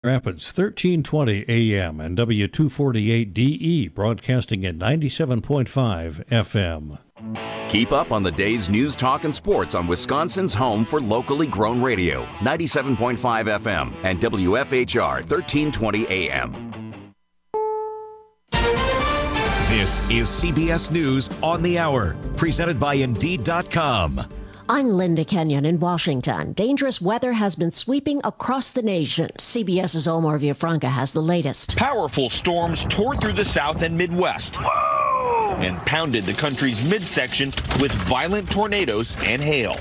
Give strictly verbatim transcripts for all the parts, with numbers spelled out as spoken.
Rapids, thirteen twenty A M and W two forty-eight D E, broadcasting at ninety-seven point five F M. Keep up on the day's news, talk, and sports on Wisconsin's home for locally grown radio, ninety-seven point five F M and W F H R, thirteen twenty A M. This is C B S News on the Hour, presented by Indeed dot com. I'm Linda Kenyon in Washington. Dangerous weather has been sweeping across the nation. CBS's Omar Villafranca has the latest. Powerful storms tore through the South and Midwest. Whoa! And pounded the country's midsection with violent tornadoes and hail.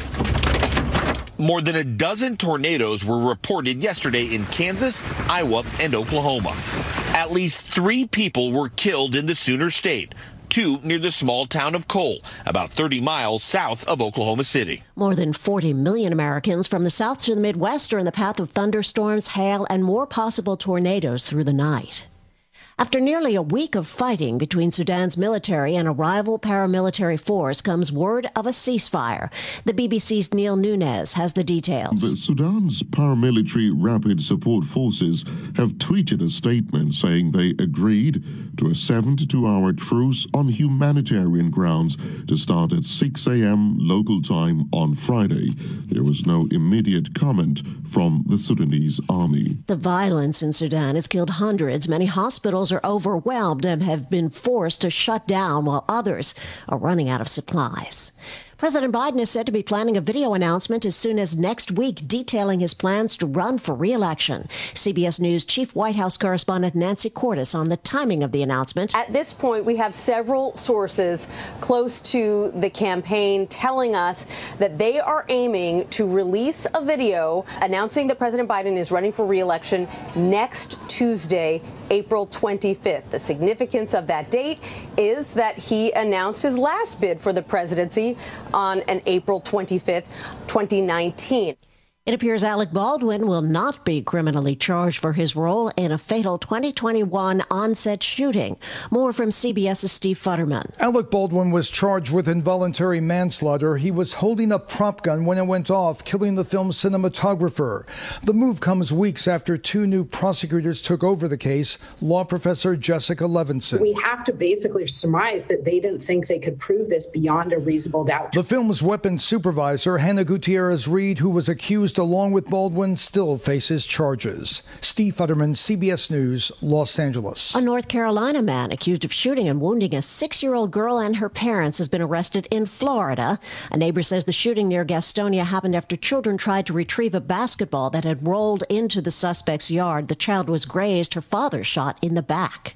More than a dozen tornadoes were reported yesterday in Kansas, Iowa, and Oklahoma. At least three people were killed in the Sooner State. Two near the small town of Cole, about thirty miles south of Oklahoma City. More than forty million Americans from the south to the Midwest are in the path of thunderstorms, hail, and more possible tornadoes through the night. After nearly a week of fighting between Sudan's military and a rival paramilitary force comes word of a ceasefire. The B B C's Neil Nunes has the details. The Sudan's paramilitary Rapid Support Forces have tweeted a statement saying they agreed to a seventy-two hour truce on humanitarian grounds to start at six A M local time on Friday. There was no immediate comment from the Sudanese army. The violence in Sudan has killed hundreds. Many hospitals are overwhelmed and have been forced to shut down while others are running out of supplies. President Biden is said to be planning a video announcement as soon as next week detailing his plans to run for re-election. C B S News Chief White House correspondent Nancy Cordes on the timing of the announcement. At this point, we have several sources close to the campaign telling us that they are aiming to release a video announcing that President Biden is running for re-election next Tuesday, April twenty-fifth. The significance of that date is that he announced his last bid for the presidency on an April twenty-fifth, twenty nineteen. It appears Alec Baldwin will not be criminally charged for his role in a fatal twenty twenty-one on-set shooting. More from CBS's Steve Futterman. Alec Baldwin was charged with involuntary manslaughter. He was holding a prop gun when it went off, killing the film's cinematographer. The move comes weeks after two new prosecutors took over the case, law professor Jessica Levinson. We have to basically surmise that they didn't think they could prove this beyond a reasonable doubt. The film's weapons supervisor, Hannah Gutierrez-Reed, who was accused along with Baldwin, still faces charges. Steve Futterman, C B S News, Los Angeles. A North Carolina man accused of shooting and wounding a six-year-old girl and her parents has been arrested in Florida. A neighbor says the shooting near Gastonia happened after children tried to retrieve a basketball that had rolled into the suspect's yard. The child was grazed. Her father shot in the back.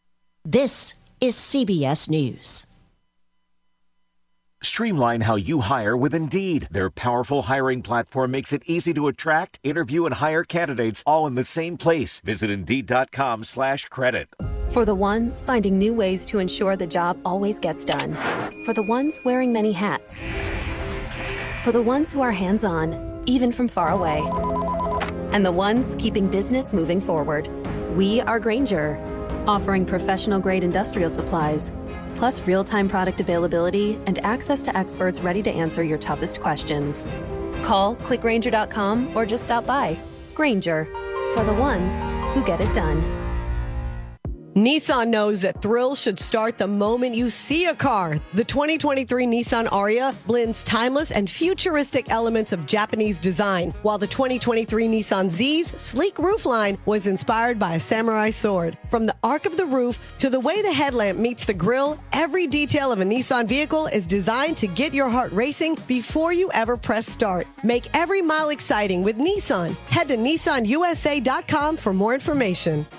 This is C B S News. Streamline how you hire with Indeed. Their powerful hiring platform makes it easy to attract, interview, and hire candidates all in the same place. Visit Indeed.com slash credit. For the ones finding new ways to ensure the job always gets done. For the ones wearing many hats. For the ones who are hands-on, even from far away. And the ones keeping business moving forward. We are Grainger, offering professional-grade industrial supplies, plus real-time product availability and access to experts ready to answer your toughest questions. Call, click Grainger dot com, or just stop by. Grainger, for the ones who get it done. Nissan knows that thrills should start the moment you see a car. The twenty twenty-three Nissan Ariya blends timeless and futuristic elements of Japanese design, while the twenty twenty-three Nissan Z's sleek roofline was inspired by a samurai sword. From the arc of the roof to the way the headlamp meets the grille, every detail of a Nissan vehicle is designed to get your heart racing before you ever press start. Make every mile exciting with Nissan. Head to Nissan U S A dot com for more information.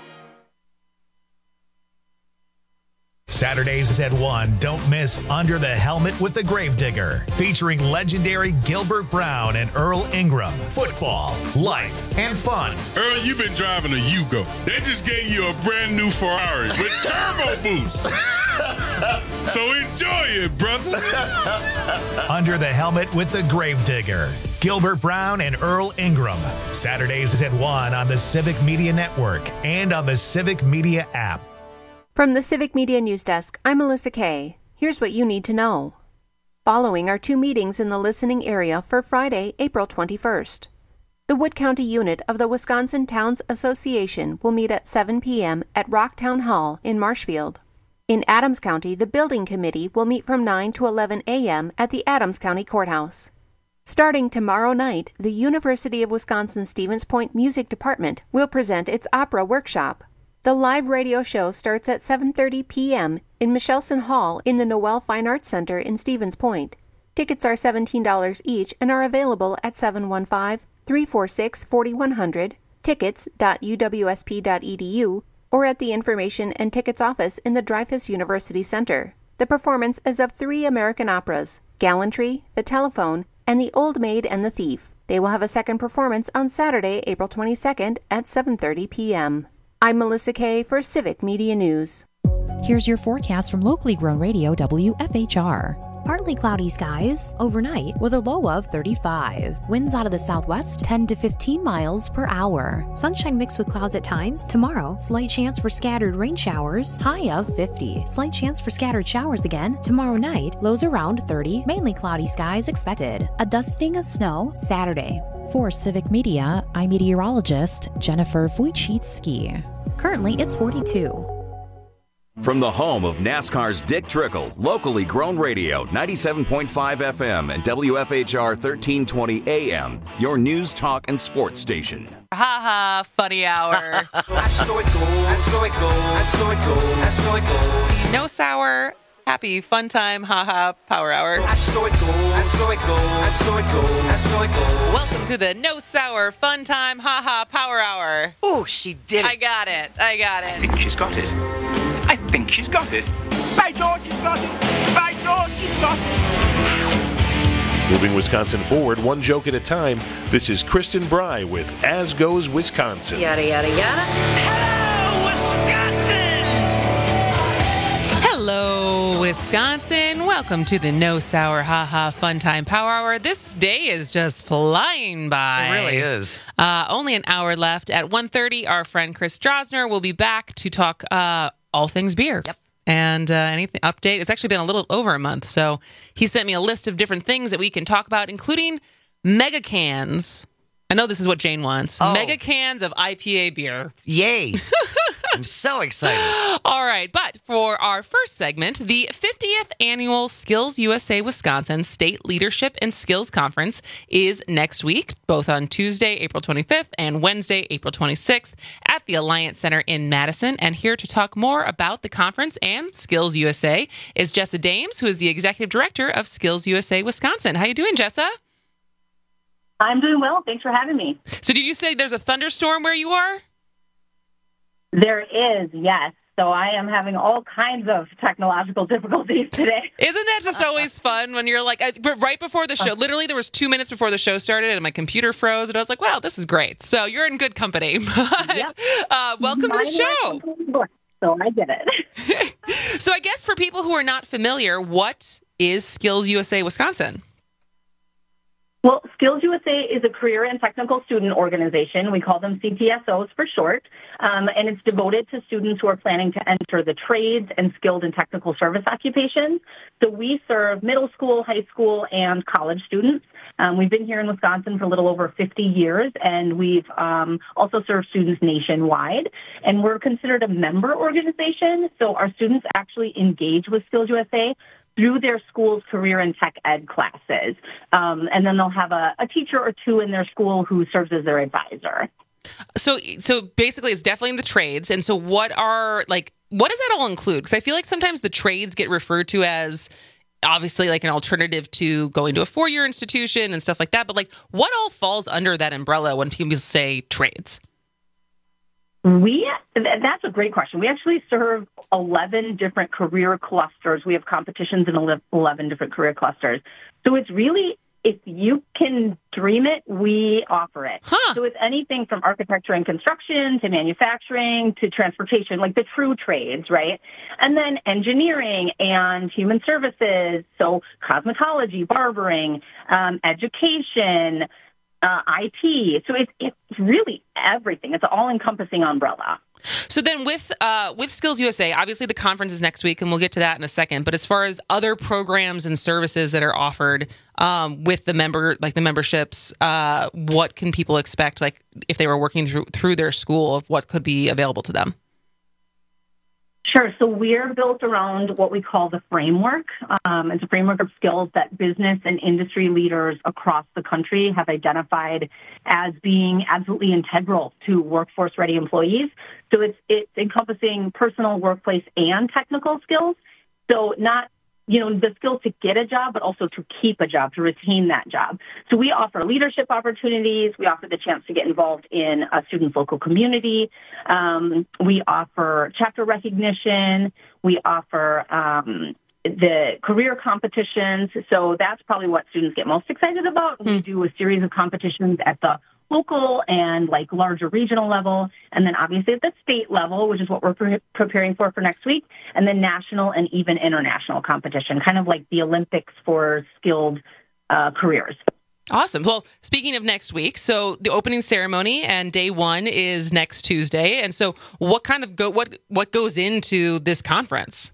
Saturdays at one, don't miss Under the Helmet with the Gravedigger, featuring legendary Gilbert Brown and Earl Ingram. Football, life, and fun. Earl, you've been driving a Yugo. They just gave you a brand new Ferrari with turbo boost. So enjoy it, brother. Under the Helmet with the Gravedigger, Gilbert Brown and Earl Ingram. Saturdays at one on the Civic Media Network and on the Civic Media app. From the Civic Media News Desk, I'm Melissa Kay. Here's what you need to know. Following are two meetings in the listening area for Friday, April twenty-first. The Wood County unit of the Wisconsin Towns Association will meet at seven p.m. at Rocktown Hall in Marshfield. In Adams County, the Building Committee will meet from nine to eleven a.m. at the Adams County Courthouse. Starting tomorrow night, the University of Wisconsin-Stevens Point Music Department will present its opera workshop. The live radio show starts at seven thirty p.m. in Michelson Hall in the Noel Fine Arts Center in Stevens Point. Tickets are seventeen dollars each and are available at seven one five, three four six, four one zero zero, tickets dot u w s p dot e d u, or at the Information and Tickets Office in the Dreyfus University Center. The performance is of three American operas, Gallantry, The Telephone, and The Old Maid and the Thief. They will have a second performance on Saturday, April twenty-second at seven thirty p.m. I'm Melissa Kay for Civic Media News. Here's your forecast from locally grown radio W F H R. Partly cloudy skies overnight with a low of thirty-five. Winds out of the southwest ten to fifteen miles per hour. Sunshine mixed with clouds at times. Tomorrow, slight chance for scattered rain showers. High of fifty. Slight chance for scattered showers again. Tomorrow night, lows around thirty. Mainly cloudy skies expected. A dusting of snow Saturday. For Civic Media, I'm meteorologist Jennifer Wojcicki. Currently, it's forty-two. From the home of NASCAR's Dick Trickle, locally grown radio, ninety-seven point five F M and W F H R thirteen twenty A M, your news, talk, and sports station. Ha ha, funny hour. I saw it go, I saw it go, I saw it go, I saw it go. No sour, happy, fun time, ha ha, power hour. I saw it go, I saw it go, I saw it go, I saw it go. Welcome to the No Sour, fun time, ha ha, power hour. Oh, she did it. I got it, I got it. I think she's got it. I think she's got it. By George, she's got it. By George, she's got it. Moving Wisconsin forward, one joke at a time. This is Kristen Bry with As Goes Wisconsin. Yada, yada, yada. Hello, Wisconsin! Hello, Wisconsin. Welcome to the No Sour, ha ha, fun time, power hour. This day is just flying by. It really is. Uh, only an hour left. At one thirty, our friend Chris Drosner will be back to talk uh, all things beer. Yep. And uh, anything update. It's actually been a little over a month. So he sent me a list of different things that we can talk about, including mega cans. I know this is what Jane wants. Oh. Mega cans of I P A beer. Yay. I'm so excited. All right. But for our first segment, the fiftieth Annual Skills U S A Wisconsin State Leadership and Skills Conference is next week, both on Tuesday, April twenty-fifth and Wednesday, April twenty-sixth at the Alliance Center in Madison. And here to talk more about the conference and Skills U S A is Jessa Dames, who is the Executive Director of Skills U S A Wisconsin. How you doing, Jessa? I'm doing well. Thanks for having me. So did you say there's a thunderstorm where you are? There is, yes. So I am having all kinds of technological difficulties today. Isn't that just always fun when you're like, I, right before the show, literally there was two minutes before the show started and my computer froze and I was like, wow, this is great. So you're in good company. But Yep. uh, welcome Mine to the show. was- So I did it. So I guess for people who are not familiar, what is Skills U S A Wisconsin? Well, Skills U S A is a career and technical student organization. We call them C T S Os for short, um, and it's devoted to students who are planning to enter the trades and skilled and technical service occupations. So we serve middle school, high school, and college students. Um, we've been here in Wisconsin for a little over fifty years, and we've um, also served students nationwide. And we're considered a member organization, so our students actually engage with Skills U S A through their school's career and tech ed classes. Um, and then they'll have a, a teacher or two in their school who serves as their advisor. So, so basically it's definitely in the trades. And so what are, like, what does that all include? Because I feel like sometimes the trades get referred to as obviously like an alternative to going to a four-year institution and stuff like that. But like, what all falls under that umbrella when people say trades? We, that's a great question. We actually serve eleven different career clusters. We have competitions in eleven different career clusters. So it's really, if you can dream it, we offer it. Huh. So it's anything from architecture and construction to manufacturing to transportation, like the true trades, right? And then engineering and human services. So cosmetology, barbering, um, education, Uh, I T. So it's, it's really everything. It's an all-encompassing umbrella. So then with uh, with Skills U S A, obviously the conference is next week, and we'll get to that in a second. But as far as other programs and services that are offered um, with the member, like the memberships, uh, what can people expect, like if they were working through through their school, of what could be available to them? Sure. So we're built around what we call the framework. Um, it's a framework of skills that business and industry leaders across the country have identified as being absolutely integral to workforce-ready employees. So it's it's encompassing personal, workplace, and technical skills. So not you know, the skills to get a job, but also to keep a job, to retain that job. So we offer leadership opportunities. We offer the chance to get involved in a student's local community. Um, we offer chapter recognition. We offer um, the career competitions. So that's probably what students get most excited about. We do a series of competitions at the local and like larger regional level, and then obviously at the state level, which is what we're pre- preparing for for next week, and then national and even international competition, kind of like the Olympics for skilled uh, careers. Awesome. Well, speaking of next week, so the opening ceremony and day one is next Tuesday, and so what kind of go what what goes into this conference?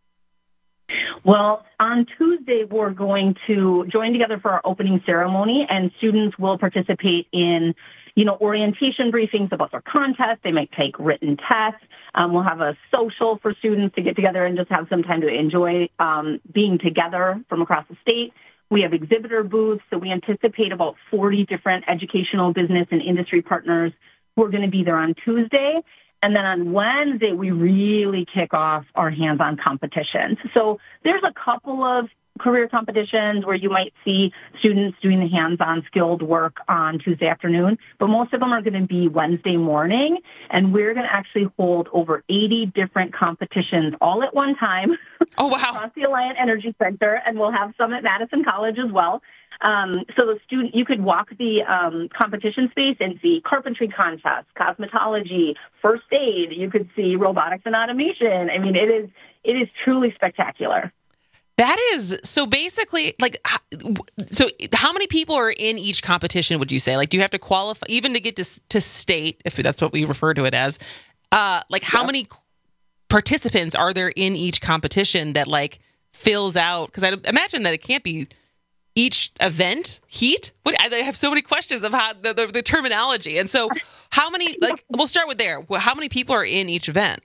Well, on Tuesday, we're going to join together for our opening ceremony, and students will participate in, you know, orientation briefings about their contest. They might take written tests. Um, we'll have a social for students to get together and just have some time to enjoy um, being together from across the state. We have exhibitor booths, so we anticipate about forty different educational, business, and industry partners who are going to be there on Tuesday. And then on Wednesday, we really kick off our hands-on competitions. So there's a couple of career competitions where you might see students doing the hands-on skilled work on Tuesday afternoon, but most of them are going to be Wednesday morning. And we're going to actually hold over eighty different competitions all at one time. Oh, wow. Across the Alliant Energy Center, and we'll have some at Madison College as well. Um, so the student, you could walk the um, competition space and see carpentry contests, cosmetology, first aid. You could see robotics and automation. I mean, it is it is truly spectacular. That is so. Basically, like, so how many people are in each competition? Would you say? Like, do you have to qualify even to get to to state, if that's what we refer to it as? Uh, like, how yeah. many participants are there in each competition that like fills out? Because I imagine that it can't be each event heat. What, I have so many questions of how the, the, the terminology. And so how many, like, we'll start with there. How many people are in each event?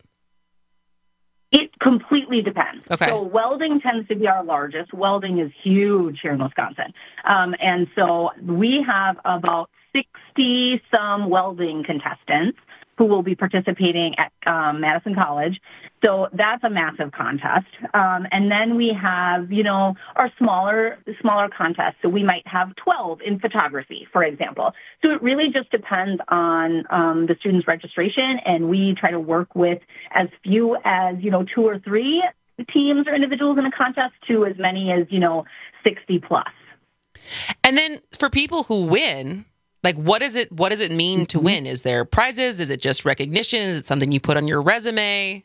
It completely depends. Okay. So welding tends to be our largest. Welding is huge here in Wisconsin. Um, and so we have about sixty some welding contestants who will be participating at um, Madison College. So that's a massive contest. Um, and then we have, you know, our smaller smaller contests. So we might have twelve in photography, for example. So it really just depends on um, the student's registration, and we try to work with as few as, you know, two or three teams or individuals in a contest to as many as, you know, sixty plus. And then for people who win, like, what is it, what does it mean to win? Is there prizes? Is it just recognition? Is it something you put on your resume?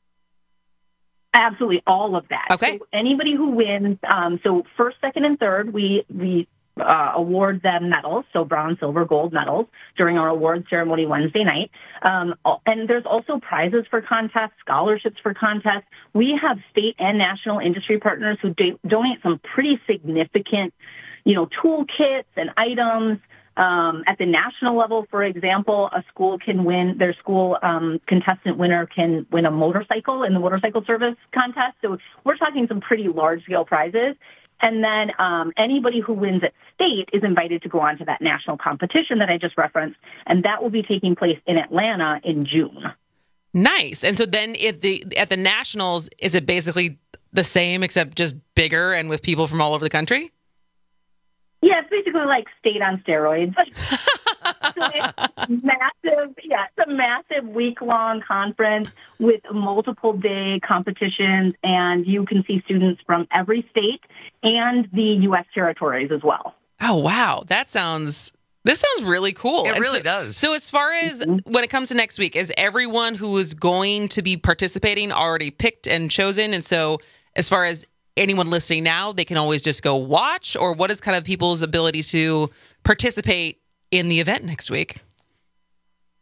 Absolutely, all of that. Okay. So anybody who wins, um, so first, second, and third, we we uh, award them medals, so bronze, silver, gold medals during our award ceremony Wednesday night. Um, and there's also prizes for contests, scholarships for contests. We have state and national industry partners who do- donate some pretty significant, you know, toolkits and items. Um, at the national level, for example, a school can win, their school um, contestant winner can win a motorcycle in the motorcycle service contest. So we're talking some pretty large-scale prizes. And then um, anybody who wins at state is invited to go on to that national competition that I just referenced, and that will be taking place in Atlanta in June. Nice. And so then at the at the nationals, is it basically the same except just bigger and with people from all over the country? Yeah, it's basically like state on steroids. So it's massive, yeah, it's a massive week-long conference with multiple day competitions, and you can see students from every state and the U S territories as well. Oh, wow. That sounds, this sounds really cool. It and really so, does. So as far as mm-hmm. when it comes to next week, is everyone who is going to be participating already picked and chosen? And so as far as anyone listening now, they can always just go watch, or what is kind of people's ability to participate in the event next week?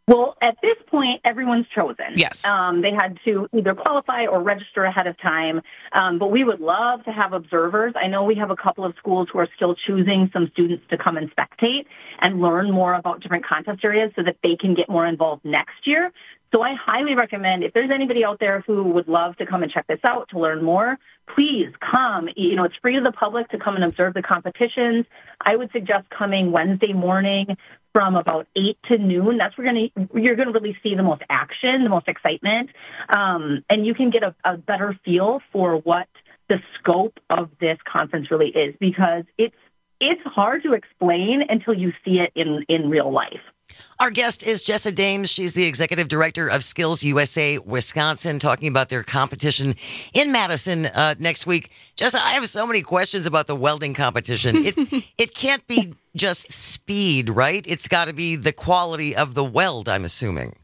Well, at this point, everyone's chosen. Yes. Um, they had to either qualify or register ahead of time. Um, but we would love to have observers. I know we have a couple of schools who are still choosing some students to come and spectate and learn more about different contest areas so that they can get more involved next year. So I highly recommend, if there's anybody out there who would love to come and check this out to learn more, please come. You know, it's free to the public to come and observe the competitions. I would suggest coming Wednesday morning from about eight to noon. That's where you're going to, you're going to really see the most action, the most excitement, um, and you can get a, a better feel for what the scope of this conference really is, because it's it's hard to explain until you see it in, in real life. Our guest is Jessa Dames. She's the executive director of Skills U S A Wisconsin, talking about their competition in Madison uh, next week. Jessa, I have so many questions about the welding competition. It, it can't be just speed, right? It's got to be the quality of the weld, I'm assuming.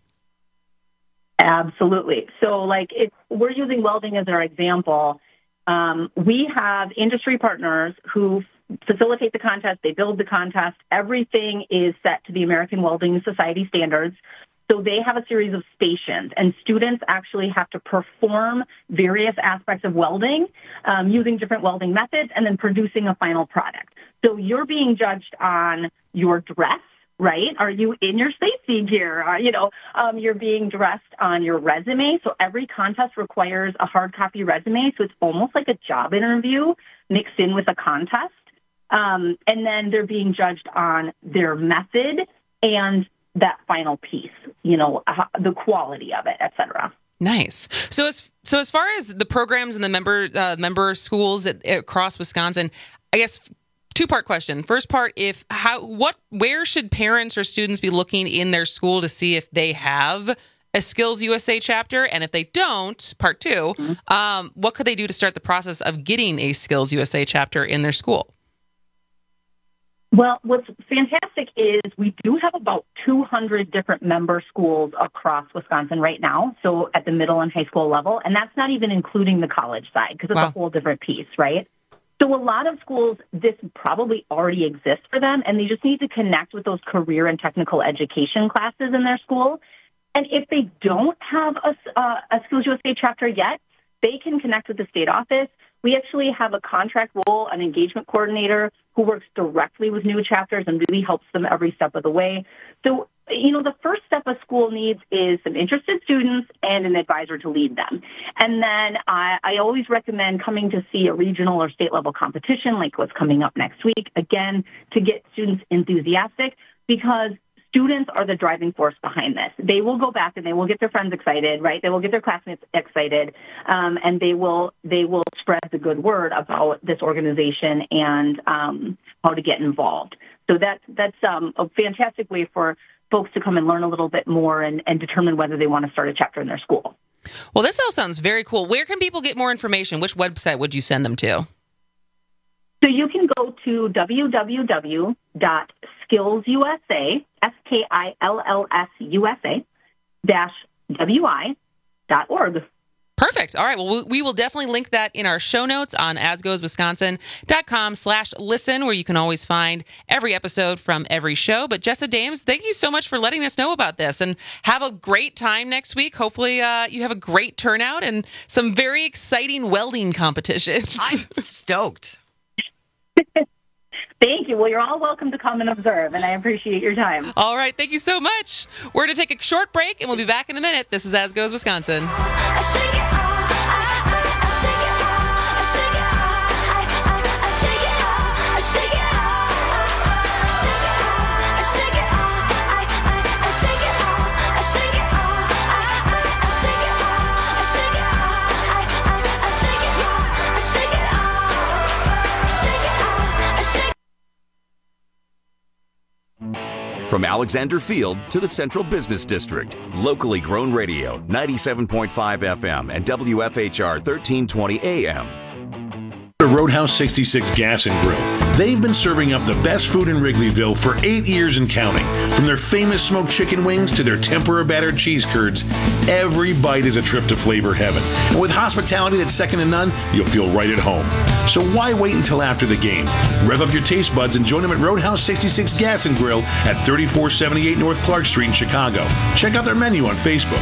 Absolutely. So, like, if we're using welding as our example, um, we have industry partners who facilitate the contest. They build the contest. Everything is set to the American Welding Society standards. So they have a series of stations, and students actually have to perform various aspects of welding um, using different welding methods and then producing a final product. So you're being judged on your dress, right? Are you in your safety gear? Are, you know, um, you're being dressed on your resume. So every contest requires a hard copy resume. So it's almost like a job interview mixed in with a contest. Um, and then they're being judged on their method and that final piece, you know, uh, the quality of it, et cetera. Nice. So as so as far as the programs and the member uh, member schools at, across Wisconsin, I guess two part question. First part, if how what where should parents or students be looking in their school to see if they have a Skills U S A chapter, and if they don't, part two, mm-hmm. um, what could they do to start the process of getting a Skills U S A chapter in their school? Well, what's fantastic is we do have about two hundred different member schools across Wisconsin right now, so at the middle and high school level, and that's not even including the college side, because it's wow. a whole different piece, right? So a lot of schools, this probably already exists for them, and they just need to connect with those career and technical education classes in their school. And if they don't have a, uh, a Skills U S A chapter yet, they can connect with the state office. We actually have a contract role, an engagement coordinator who works directly with new chapters and really helps them every step of the way. So, you know, the first step a school needs is some interested students and an advisor to lead them. And then I, I always recommend coming to see a regional or state level competition like what's coming up next week, again, to get students enthusiastic, because students are the driving force behind this. They will go back and they will get their friends excited, right? They will get their classmates excited, um, and they will they will spread the good word about this organization and um, how to get involved. So that's that's um, a fantastic way for folks to come and learn a little bit more and, and determine whether they want to start a chapter in their school. Well, this all sounds very cool. Where can people get more information? Which website would you send them to? So you can go to w w w dot skills u s a, S K I L L S U S A, dash W I dot org. Perfect. All right. Well, we will definitely link that in our show notes on asgoeswisconsin.com slash listen, where you can always find every episode from every show. But Jessa Dames, thank you so much for letting us know about this, and have a great time next week. Hopefully uh, you have a great turnout and some very exciting welding competitions. I'm stoked. Thank you. Well, you're all welcome to come and observe, and I appreciate your time. All right. Thank you so much. We're going to take a short break, and we'll be back in a minute. This is As Goes Wisconsin. From Alexander Field to the Central Business District, locally grown radio, ninety-seven point five F M and W F H R thirteen twenty A M. Roadhouse sixty-six Gas and Grill. They've been serving up the best food in Wrigleyville for eight years and counting. From their famous smoked chicken wings to their tempura battered cheese curds, every bite is a trip to flavor heaven. And with hospitality that's second to none, you'll feel right at home. So why wait until after the game? Rev up your taste buds and join them at Roadhouse sixty-six Gas and Grill at thirty-four seventy-eight North Clark Street in Chicago. Check out their menu on Facebook.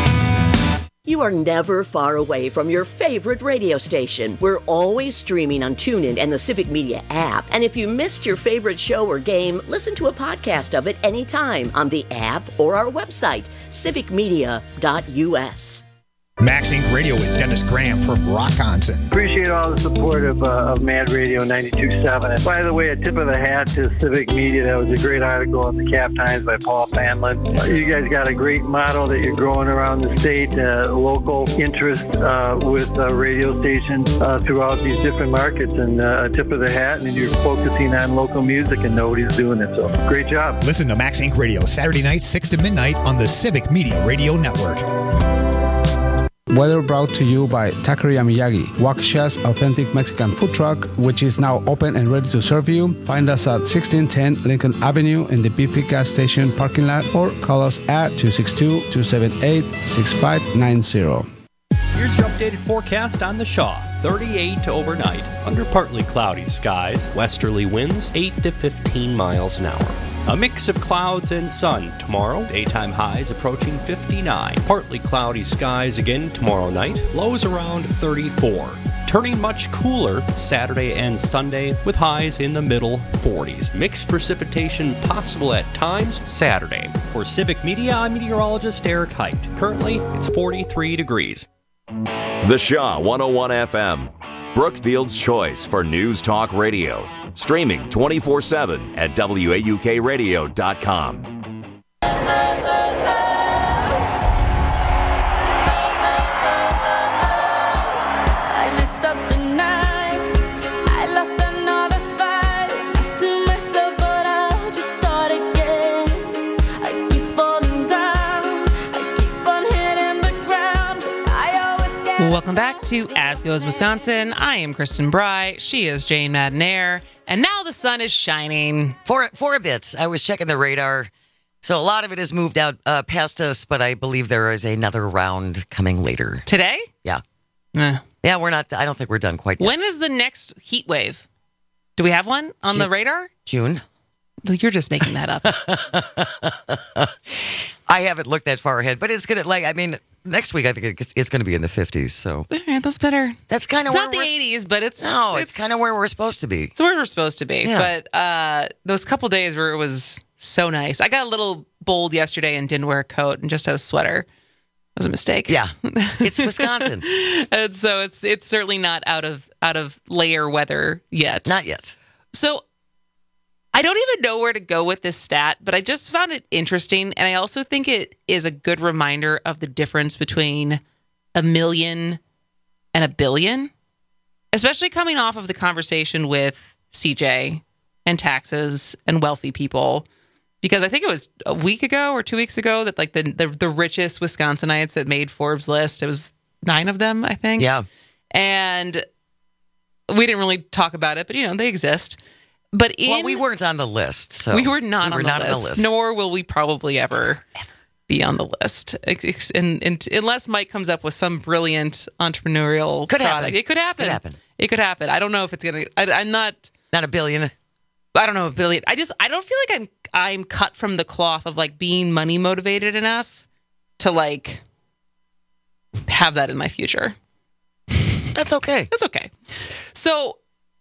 You are never far away from your favorite radio station. We're always streaming on TuneIn and the Civic Media app. And if you missed your favorite show or game, listen to a podcast of it anytime on the app or our website, civic media dot u s. Max Incorporated. Radio with Dennis Graham from Rockonson. Appreciate all the support of, uh, of Mad Radio ninety-two point seven. And by the way, a tip of the hat to Civic Media. That was a great article in the Cap Times by Paul Fanlin. Uh, you guys got a great model that you're growing around the state, uh, local interest uh, with uh, radio stations uh, throughout these different markets. And uh, a tip of the hat, and you're focusing on local music, and nobody's doing it. So great job. Listen to Max Incorporated. Radio Saturday night, six to midnight on the Civic Media Radio Network. Weather brought to you by Taqueria Miyagi, Waukesha's authentic Mexican food truck, which is now open and ready to serve you. Find us at sixteen ten Lincoln Avenue in the B P gas station parking lot, or call us at two six two, two seven eight, six five nine zero. Here's your updated forecast on the Shaw. thirty-eight overnight, under partly cloudy skies, westerly winds eight to fifteen miles an hour. A mix of clouds and sun tomorrow. Daytime highs approaching fifty-nine. Partly cloudy skies again tomorrow night. Lows around thirty-four. Turning much cooler Saturday and Sunday with highs in the middle forties. Mixed precipitation possible at times Saturday. For Civic Media, I'm meteorologist Eric Height. Currently, it's forty-three degrees. The Shaw one oh one F M. Brookfield's choice for news talk radio. Streaming twenty-four seven at W A U K radio dot com. Welcome back to As Goes Wisconsin. I am Kristen Bry. She is Jane Maddenair. And now the sun is shining. For for a bit. I was checking the radar. So a lot of it has moved out uh, past us, but I believe there is another round coming later. Today? Yeah. Eh. Yeah, we're not, I don't think we're done quite yet. When is the next heat wave? Do we have one on June, the radar? June. You're just making that up. I haven't looked that far ahead, but it's going to, like, I mean, next week I think it's, it's going to be in the fifties. So all right, that's better. That's kind of it's where not the we're, eighties, but it's no, it's, it's kind of where we're supposed to be. It's where we're supposed to be. Yeah. But uh, those couple days where it was so nice. I got a little bold yesterday and didn't wear a coat and just had a sweater. It was a mistake. Yeah, it's Wisconsin, and so it's it's certainly not out of out of layer weather yet. Not yet. So I don't even know where to go with this stat, but I just found it interesting. And I also think it is a good reminder of the difference between a million and a billion, especially coming off of the conversation with C J and taxes and wealthy people. Because I think it was a week ago or two weeks ago that like the, the, the richest Wisconsinites that made Forbes list, it was nine of them, I think. Yeah. And we didn't really talk about it, but you know, they exist. But in, well, we weren't on the list, so we were not, we were on, not the on the list, nor will we probably ever, ever. be on the list, and, and unless Mike comes up with some brilliant entrepreneurial could product. happen. It could happen. Could happen. It could happen. I don't know if it's gonna. I, I'm not not a billion. I don't know a billion. I just I don't feel like I'm I'm cut from the cloth of like being money motivated enough to like have that in my future. That's okay. That's okay. So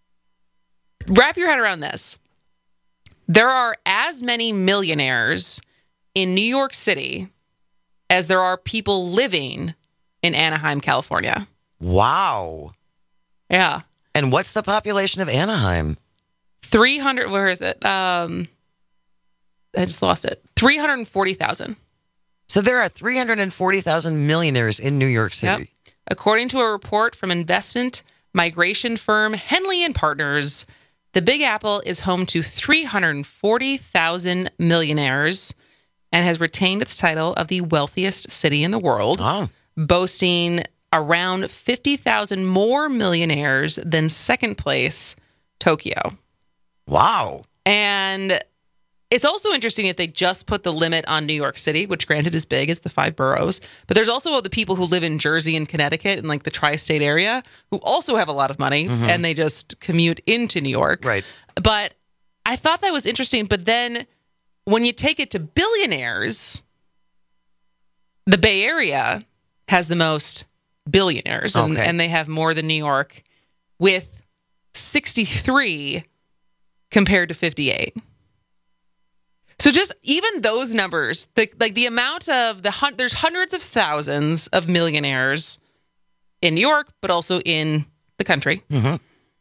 wrap your head around this. There are as many millionaires in New York City as there are people living in Anaheim, California. Wow. Yeah. And what's the population of Anaheim? three hundred, where is it? Um, I just lost it. three hundred forty thousand. So there are three hundred forty thousand millionaires in New York City. Yep. According to a report from investment migration firm Henley and Partners, the Big Apple is home to three hundred forty thousand millionaires and has retained its title of the wealthiest city in the world, oh. boasting around fifty thousand more millionaires than second place, Tokyo. Wow. And it's also interesting if they just put the limit on New York City, which granted is big, it's the five boroughs. But there's also the people who live in Jersey and Connecticut and like the tri-state area who also have a lot of money mm-hmm. and they just commute into New York. Right. But I thought that was interesting. But then when you take it to billionaires, the Bay Area has the most billionaires and, okay. and they have more than New York with sixty-three compared to fifty-eight. So just even those numbers, the, like the amount of the hun- there's hundreds of thousands of millionaires in New York, but also in the country. Mm-hmm.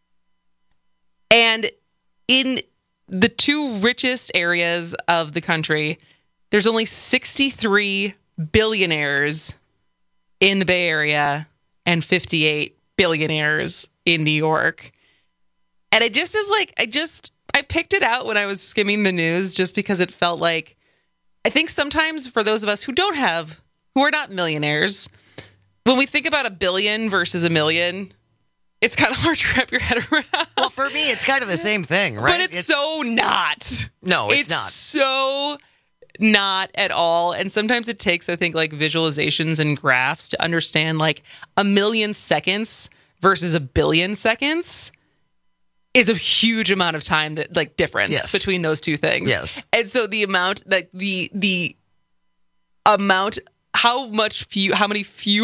And in the two richest areas of the country, there's only sixty-three billionaires in the Bay Area and fifty-eight billionaires in New York. And it just is like, I just... I picked it out when I was skimming the news just because it felt like, I think sometimes for those of us who don't have, who are not millionaires, when we think about a billion versus a million, it's kind of hard to wrap your head around. Well, for me, it's kind of the same thing, right? But it's, it's so not. No, it's, it's not. so not at all. And sometimes it takes, I think, like visualizations and graphs to understand like a million seconds versus a billion seconds is a huge amount of time that like difference yes. between those two things. Yes. And so the amount like the the amount how much few how many fewer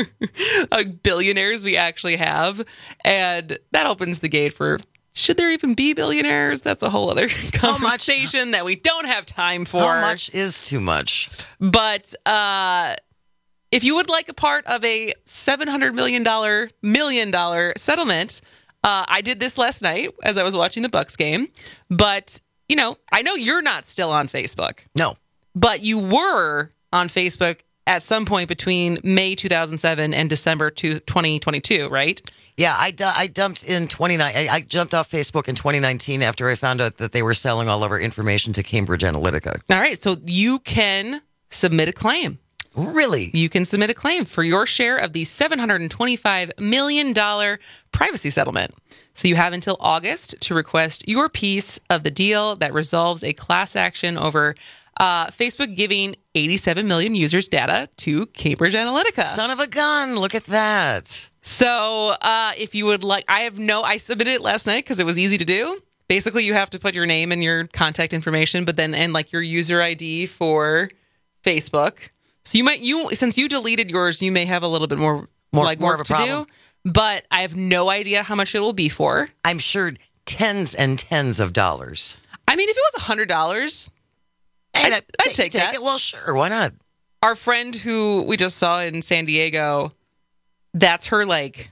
uh, billionaires we actually have, and that opens the gate for should there even be billionaires? That's a whole other conversation that we don't have time for. How much is too much? But uh if you would like a part of a seven hundred million dollars million dollar settlement, Uh, I did this last night as I was watching the Bucks game, but, you know, I know you're not still on Facebook. No. But you were on Facebook at some point between May two thousand seven and December twenty twenty-two, right? Yeah, I, I dumped in twenty-nine. I, I jumped off Facebook in twenty nineteen after I found out that they were selling all of our information to Cambridge Analytica. All right, so you can submit a claim. Really? You can submit a claim for your share of the seven hundred twenty-five million dollars privacy settlement. So you have until August to request your piece of the deal that resolves a class action over uh, Facebook giving eighty-seven million users data to Cambridge Analytica. Son of a gun. Look at that. So uh, if you would like, I have no, I submitted it last night because it was easy to do. Basically, you have to put your name and your contact information, but then, and like your user I D for Facebook. So you might, you since you deleted yours, you may have a little bit more, more like more work of a to problem. do. But I have no idea how much it will be for. I'm sure tens and tens of dollars. I mean, if it was a hundred dollars, hey, I'd, that, I'd take, take, take that. It. Well, sure, why not? Our friend who we just saw in San Diego, that's her like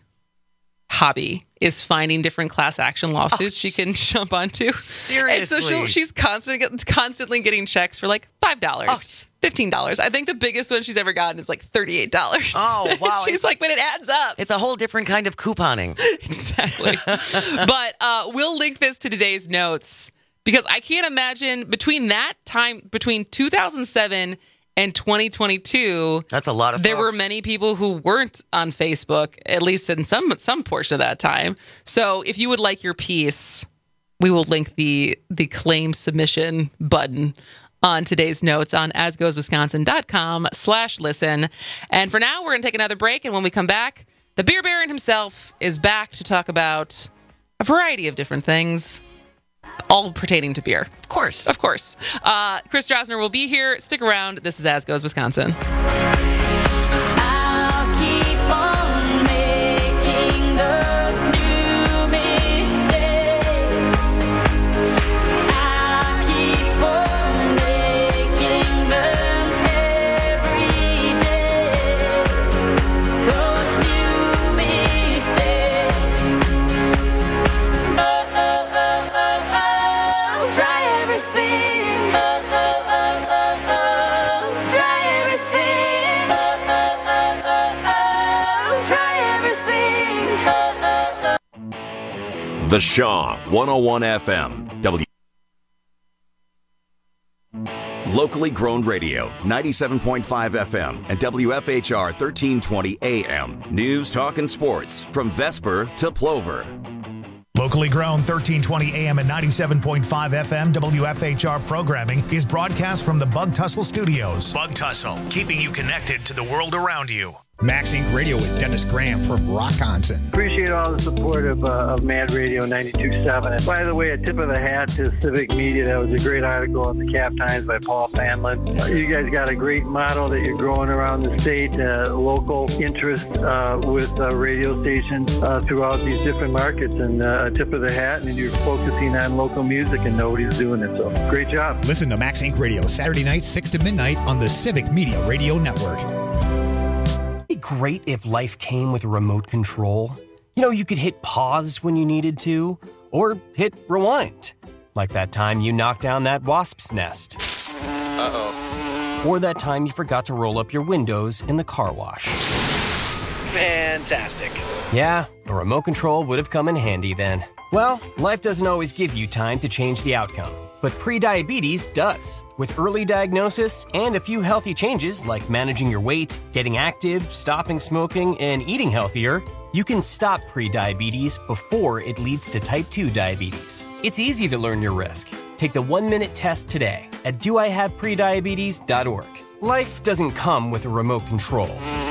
hobby, is finding different class action lawsuits oh, she can jump onto. Seriously. And so she'll, she's constantly constantly getting checks for like five dollars. Oh. fifteen dollars. I think the biggest one she's ever gotten is like thirty-eight dollars. Oh, wow. She's it's, like, but it adds up. It's a whole different kind of couponing. Exactly. But uh, we'll link this to today's notes because I can't imagine between that time, between two thousand seven and twenty twenty-two, that's a lot of there folks. were many people who weren't on Facebook, at least in some some portion of that time. So if you would like your piece, we will link the the claim submission button on today's notes on asgoeswisconsin.com slash listen. And for now, we're going to take another break. And when we come back, the beer baron himself is back to talk about a variety of different things, all pertaining to beer. Of course. Of course. Uh, Chris Strausner will be here. Stick around. This is As Goes Wisconsin. I'll keep on making those new mistakes. I'll keep on making them every day. Those new mistakes. Oh, oh, oh, oh, oh. Try everything. Oh, oh, oh, oh, oh. Try everything. Oh, oh, oh, oh, oh. Try everything. Oh, oh, oh. The Shaw one oh one F M. W. Locally grown radio, ninety-seven point five F M and W F H R thirteen twenty A M. News, talk, and sports from Vesper to Plover. Locally grown thirteen twenty A M and ninety-seven point five F M W F H R programming is broadcast from the Bug Tussle Studios. Bug Tussle, keeping you connected to the world around you. Max Incorporated. Radio with Dennis Graham from Rockonson. Appreciate all the support of, uh, of Mad Radio ninety-two point seven. And by the way, a tip of the hat to Civic Media. That was a great article in the Cap Times by Paul Fanlin. Uh, you guys got a great model that you're growing around the state, uh, local interest uh, with uh, radio stations uh, throughout these different markets. And uh, a tip of the hat, and you're focusing on local music, and nobody's doing it. So great job. Listen to Max Incorporated. Radio Saturday night, six to midnight on the Civic Media Radio Network. It'd be great if life came with a remote control. You know, you could hit pause when you needed to, or hit rewind. Like that time you knocked down that wasp's nest. Uh-oh. Or that time you forgot to roll up your windows in the car wash. Fantastic. Yeah, a remote control would have come in handy then. Well, life doesn't always give you time to change the outcome. But prediabetes does. With early diagnosis and a few healthy changes like managing your weight, getting active, stopping smoking, and eating healthier, you can stop prediabetes before it leads to type two diabetes. It's easy to learn your risk. Take the one-minute test today at do I have prediabetes dot org. Life doesn't come with a remote control.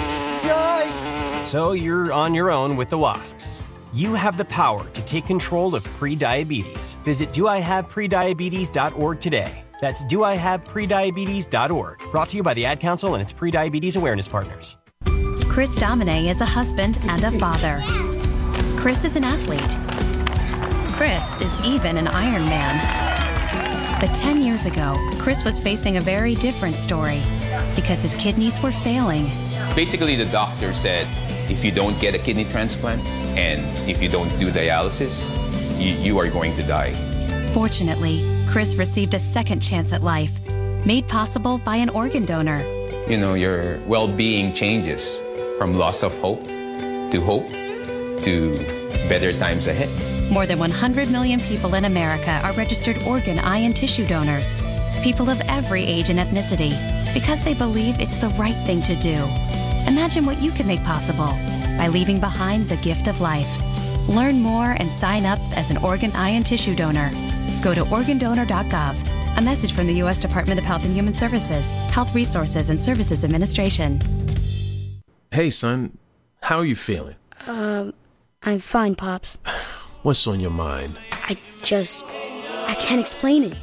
Yikes! So you're on your own with the wasps. You have the power to take control of prediabetes. Visit do I have prediabetes dot org today. That's do I have prediabetes dot org. Brought to you by the Ad Council and its prediabetes awareness partners. Chris Domine is a husband and a father. Chris is an athlete. Chris is even an Iron Man. But ten years ago, Chris was facing a very different story because his kidneys were failing. Basically, the doctor said, if you don't get a kidney transplant and if you don't do dialysis, you, you are going to die. Fortunately, Chris received a second chance at life, made possible by an organ donor. You know, your well-being changes from loss of hope to hope to better times ahead. More than one hundred million people in America are registered organ, eye, and tissue donors. People of every age and ethnicity, because they believe it's the right thing to do. Imagine what you can make possible by leaving behind the gift of life. Learn more and sign up as an organ, eye, and tissue donor. Go to organ donor dot gov. A message from the U S Department of Health and Human Services, Health Resources and Services Administration. Hey, son. How are you feeling? Um, I'm fine, Pops. What's on your mind? I just... I can't explain it.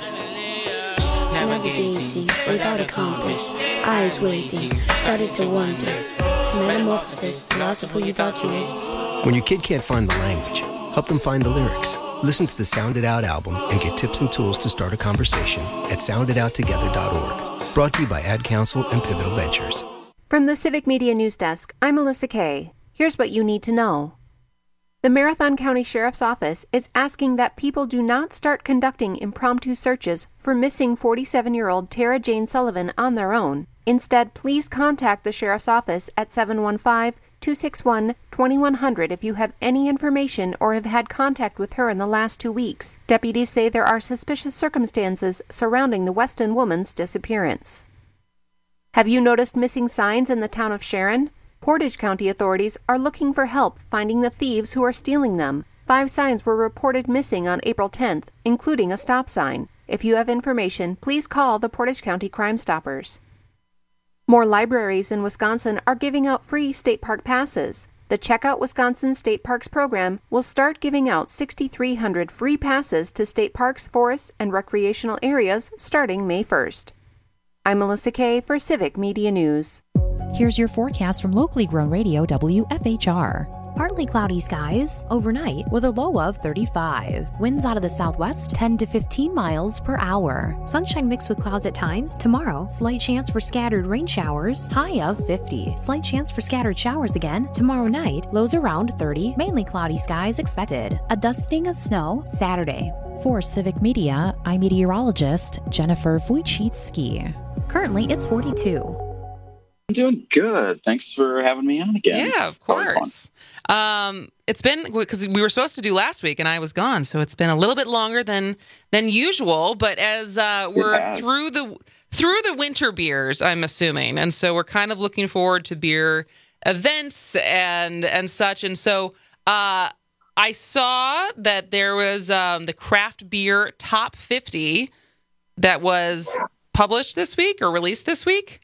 Navigating without a compass, eyes waiting, started to wonder. Metamorphosis, the loss of who you thought you was. When your kid can't find the language, help them find the lyrics. Listen to the Sound It Out album and get tips and tools to start a conversation at sound it out together dot org. Brought to you by Ad Council and Pivotal Ventures. From the Civic Media News Desk, I'm Melissa Kay. Here's what you need to know. The Marathon County Sheriff's Office is asking that people do not start conducting impromptu searches for missing forty-seven-year-old Tara Jane Sullivan on their own. Instead, please contact the Sheriff's Office at seven one five, two six one, two one zero zero if you have any information or have had contact with her in the last two weeks. Deputies say there are suspicious circumstances surrounding the Weston woman's disappearance. Have you noticed missing signs in the town of Sharon? Portage County authorities are looking for help finding the thieves who are stealing them. Five signs were reported missing on April tenth, including a stop sign. If you have information, please call the Portage County Crime Stoppers. More libraries in Wisconsin are giving out free state park passes. The Check Out Wisconsin State Parks program will start giving out six thousand three hundred free passes to state parks, forests, and recreational areas starting May first. I'm Melissa Kay for Civic Media News. Here's your forecast from locally grown radio W F H R. Partly cloudy skies overnight with a low of thirty-five. Winds out of the southwest ten to fifteen miles per hour. Sunshine mixed with clouds at times. Tomorrow, slight chance for scattered rain showers. High of fifty. Slight chance for scattered showers again. Tomorrow night, lows around thirty. Mainly cloudy skies expected. A dusting of snow Saturday. For Civic Media, I'm meteorologist Jennifer Wojcicki. Currently, it's forty-two. I'm doing good. Thanks for having me on again. Yeah, of course. Um, it's been because we were supposed to do last week and I was gone, so it's been a little bit longer than than usual. But as uh, we're through the through the winter beers, I'm assuming. And so we're kind of looking forward to beer events and and such. And so uh, I saw that there was um, the craft beer top fifty that was published this week or released this week.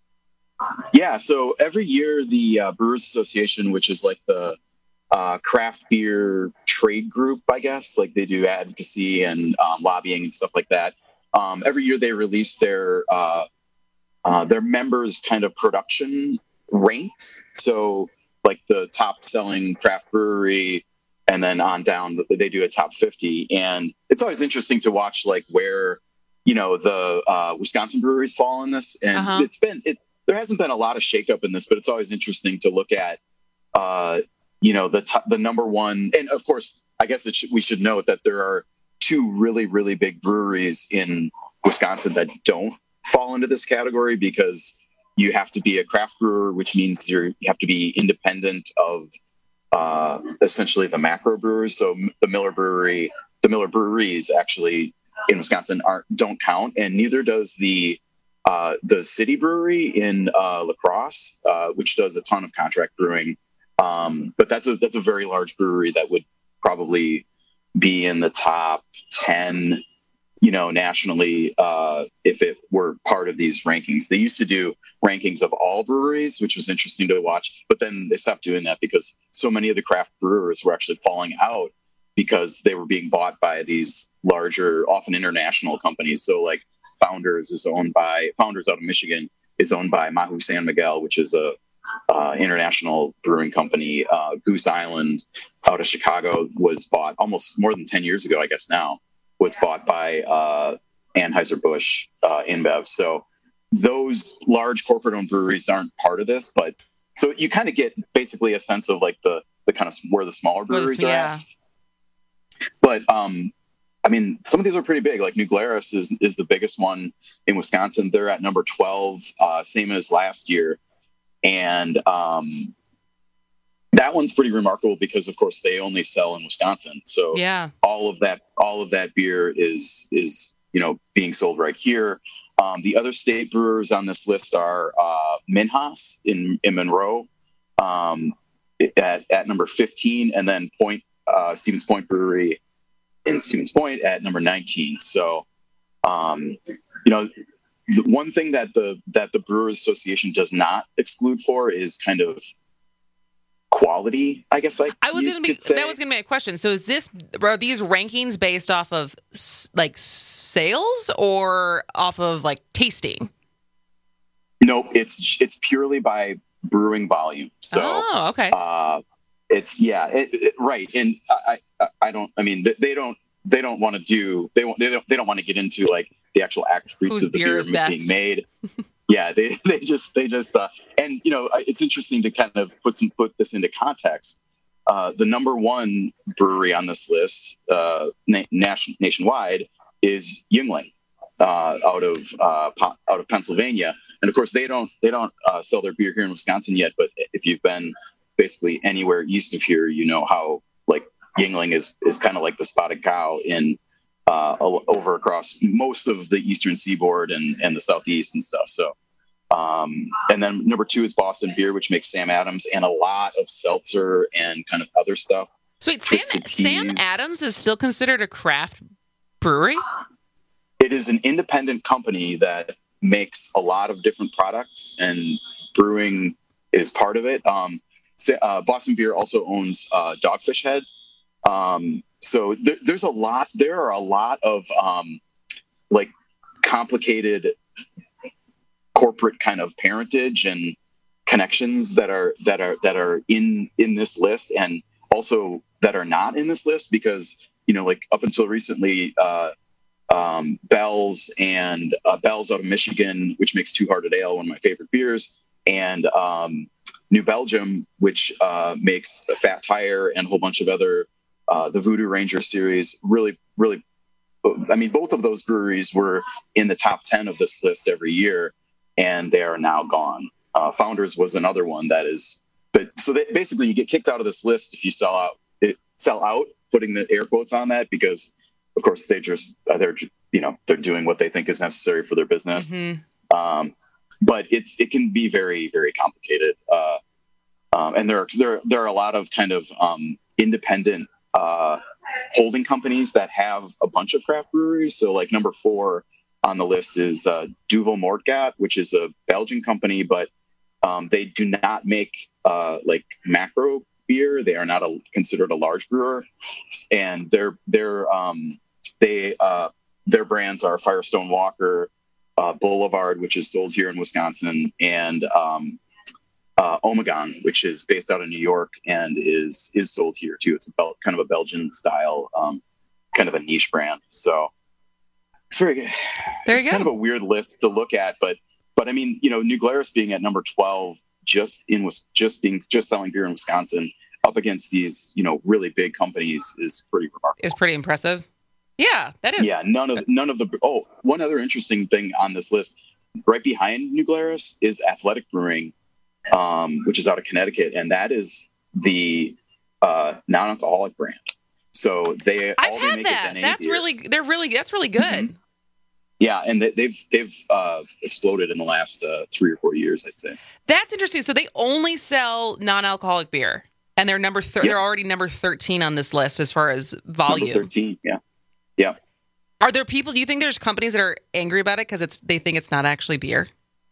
Yeah, so every year the uh, Brewers Association, which is like the uh, craft beer trade group, I guess, like they do advocacy and um, lobbying and stuff like that. Um, every year they release their uh, uh, their members' kind of production ranks. So like the top selling craft brewery, and then on down they do a top fifty. And it's always interesting to watch like where, you know, the uh, Wisconsin breweries fall in this. And uh-huh. it's been, it, there hasn't been a lot of shakeup in this, but it's always interesting to look at, uh, you know, the t- the number one. And of course, I guess it should, we should note that there are two really, really big breweries in Wisconsin that don't fall into this category, because you have to be a craft brewer, which means you're, you have to be independent of uh, essentially the macro brewers. So the Miller Brewery, the Miller breweries actually in Wisconsin aren't don't count, and neither does the uh, the City Brewery in uh, La Crosse, uh, which does a ton of contract brewing. Um, but that's a that's a very large brewery that would probably be in the top ten, you know, nationally, uh, if it were part of these rankings. They used to do rankings of all breweries, which was interesting to watch, but then they stopped doing that because so many of the craft brewers were actually falling out because they were being bought by these larger, often international companies. So like Founders is owned by, Founders out of Michigan is owned by Mahou San Miguel, which is a uh, international brewing company. Uh, Goose Island out of Chicago was bought almost more than ten years ago, I guess now, was bought by uh, Anheuser-Busch uh, InBev. So those large corporate-owned breweries aren't part of this, but so you kind of get basically a sense of like the the kind of where the smaller breweries are yeah. at. But um, I mean, some of these are pretty big. Like New Glarus is is the biggest one in Wisconsin. They're at number twelve, uh, same as last year, and um, that one's pretty remarkable because, of course, they only sell in Wisconsin. So yeah. all of that, all of that beer is, is, you know, being sold right here. Um, the other state brewers on this list are uh, Minhas in, in Monroe um, at, at number fifteen, and then Point, uh, Stevens Point Brewery in Stevens Point at number nineteen. So, um, you know, the one thing that the, that the Brewers Association does not exclude for is kind of quality, I guess. Like I was going to be say. That was going to be a question. So, is this are these rankings based off of like sales or off of like tasting? Nope, it's it's purely by brewing volume. So, oh, okay. Uh, it's yeah, it, it, right. And I, I I don't. I mean, they don't they don't want to do they won't they don't they don't want to get into like the actual attributes of the beer being made. Yeah, they they just they just uh, and you know it's interesting to kind of put some put this into context. Uh, the number one brewery on this list, uh, na- nation, nationwide, is Yuengling, uh, out of uh, out of Pennsylvania, and of course they don't they don't uh, sell their beer here in Wisconsin yet. But if you've been basically anywhere east of here, you know how like Yuengling is is kind of like the spotted cow in. Uh, over across most of the eastern seaboard and, and the southeast and stuff. So, um, and then number two is Boston Beer, which makes Sam Adams and a lot of seltzer and kind of other stuff. So wait, Sam, Sam Adams is still considered a craft brewery? It is an independent company that makes a lot of different products, and brewing is part of it. Um, uh, Boston Beer also owns uh, Dogfish Head. Um, so there, there's a lot, there are a lot of, um, like complicated corporate kind of parentage and connections that are, that are, that are in, in this list, and also that are not in this list because, you know, like up until recently, uh, um, Bell's and, uh, Bell's out of Michigan, which makes Two Hearted Ale, one of my favorite beers, and, um, New Belgium, which, uh, makes a Fat Tire and a whole bunch of other, Uh, the Voodoo Ranger series, really, really, I mean, both of those breweries were in the top ten of this list every year, and they are now gone. Uh, Founders was another one that is, but so they, basically you get kicked out of this list if you sell out, it, sell out, putting the air quotes on that, because of course they just, uh, they're, you know, they're doing what they think is necessary for their business. Mm-hmm. Um, but it's it can be very, very complicated. Uh, um, and there are, there, there are a lot of kind of um, independent uh, holding companies that have a bunch of craft breweries. So like number four on the list is uh, Duvel Moortgat, which is a Belgian company, but um, they do not make uh, like macro beer. They are not a, considered a large brewer, and their their um, they uh, their brands are Firestone Walker, uh, Boulevard, which is sold here in Wisconsin, and um, uh, Omegon, which is based out of New York and is is sold here too. It's a Bel- kind of a Belgian style, um, kind of a niche brand. So it's very good. There you it's go. kind of a weird list to look at, but but I mean, you know, New Glarus being at number twelve, just in just being just selling beer in Wisconsin, up against these, you know, really big companies is pretty remarkable. It's pretty impressive. Yeah, that is. Yeah, none of none of the. Oh, one other interesting thing on this list, right behind New Glarus is Athletic Brewing, um, which is out of Connecticut, and that is the uh, non-alcoholic brand. So they I've all they had make that. is N A That's beer. really. They're really. That's really good. Mm-hmm. Yeah, and they, they've they've uh, exploded in the last uh, three or four years, I'd say. That's interesting. So they only sell non-alcoholic beer, and they're number. Thir- Yeah. They're already number thirteen on this list as far as volume. Number thirteen, yeah, yeah. Are there people? Do you think there's companies that are angry about it because it's they think it's not actually beer?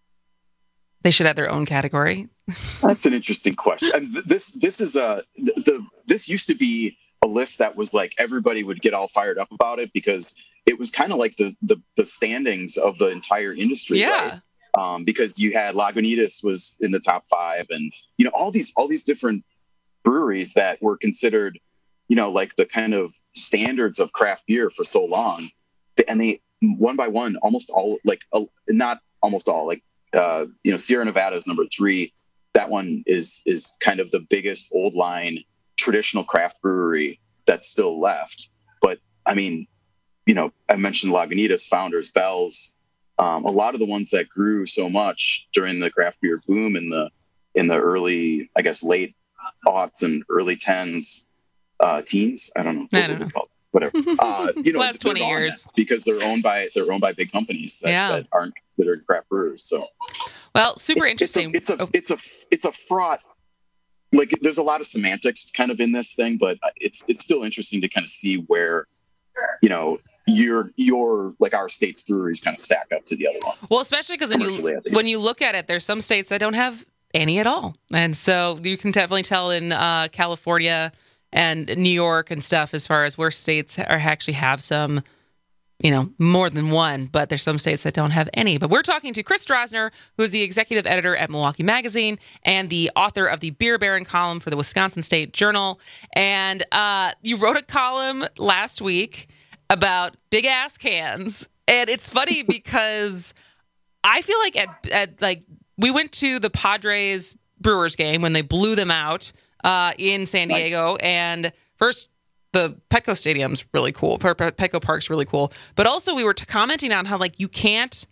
They should have their own category. That's an interesting question. And th- this this is a the, the this used to be a list that was like everybody would get all fired up about it because it was kind of like the, the the standings of the entire industry. Yeah. Right? Um, because you had Lagunitas was in the top five, and you know all these all these different breweries that were considered, you know, like the kind of standards of craft beer for so long, and they one by one, almost all like uh, not almost all like uh, you know Sierra Nevada is number three. That one is is kind of the biggest old line traditional craft brewery that's still left. But I mean, you know, I mentioned Lagunitas, Founders, Bell's, um, a lot of the ones that grew so much during the craft beer boom in the in the early, I guess, late aughts and early tens, uh, teens. I don't know. I What don't would we know. call it? Whatever. Uh, you know, Last they're twenty gone years. now because they're owned by they're owned by big companies that, Yeah. that aren't considered craft brewers. So Well, super it- interesting. It's a it's a, it's a it's a fraught. Like there's a lot of semantics kind of in this thing, but it's it's still interesting to kind of see where, you know, your your like our state's breweries kind of stack up to the other ones. Well, especially because when Commercially, you at least. when you look at it, there's some states that don't have any at all, and so you can definitely tell in uh, California and New York and stuff as far as where states are actually have some, you know, more than one, but there's some states that don't have any. But we're talking to Chris Drosner, who is the executive editor at Milwaukee Magazine and the author of the Beer Baron column for the Wisconsin State Journal. And uh, you wrote a column last week about big ass cans, and it's funny because I feel like at, at like we went to the Padres Brewers game when they blew them out uh, in San Nice. Diego, and first the Petco Stadium's really cool, Per- Per- Petco Park's really cool, but also we were t- commenting on how like you can't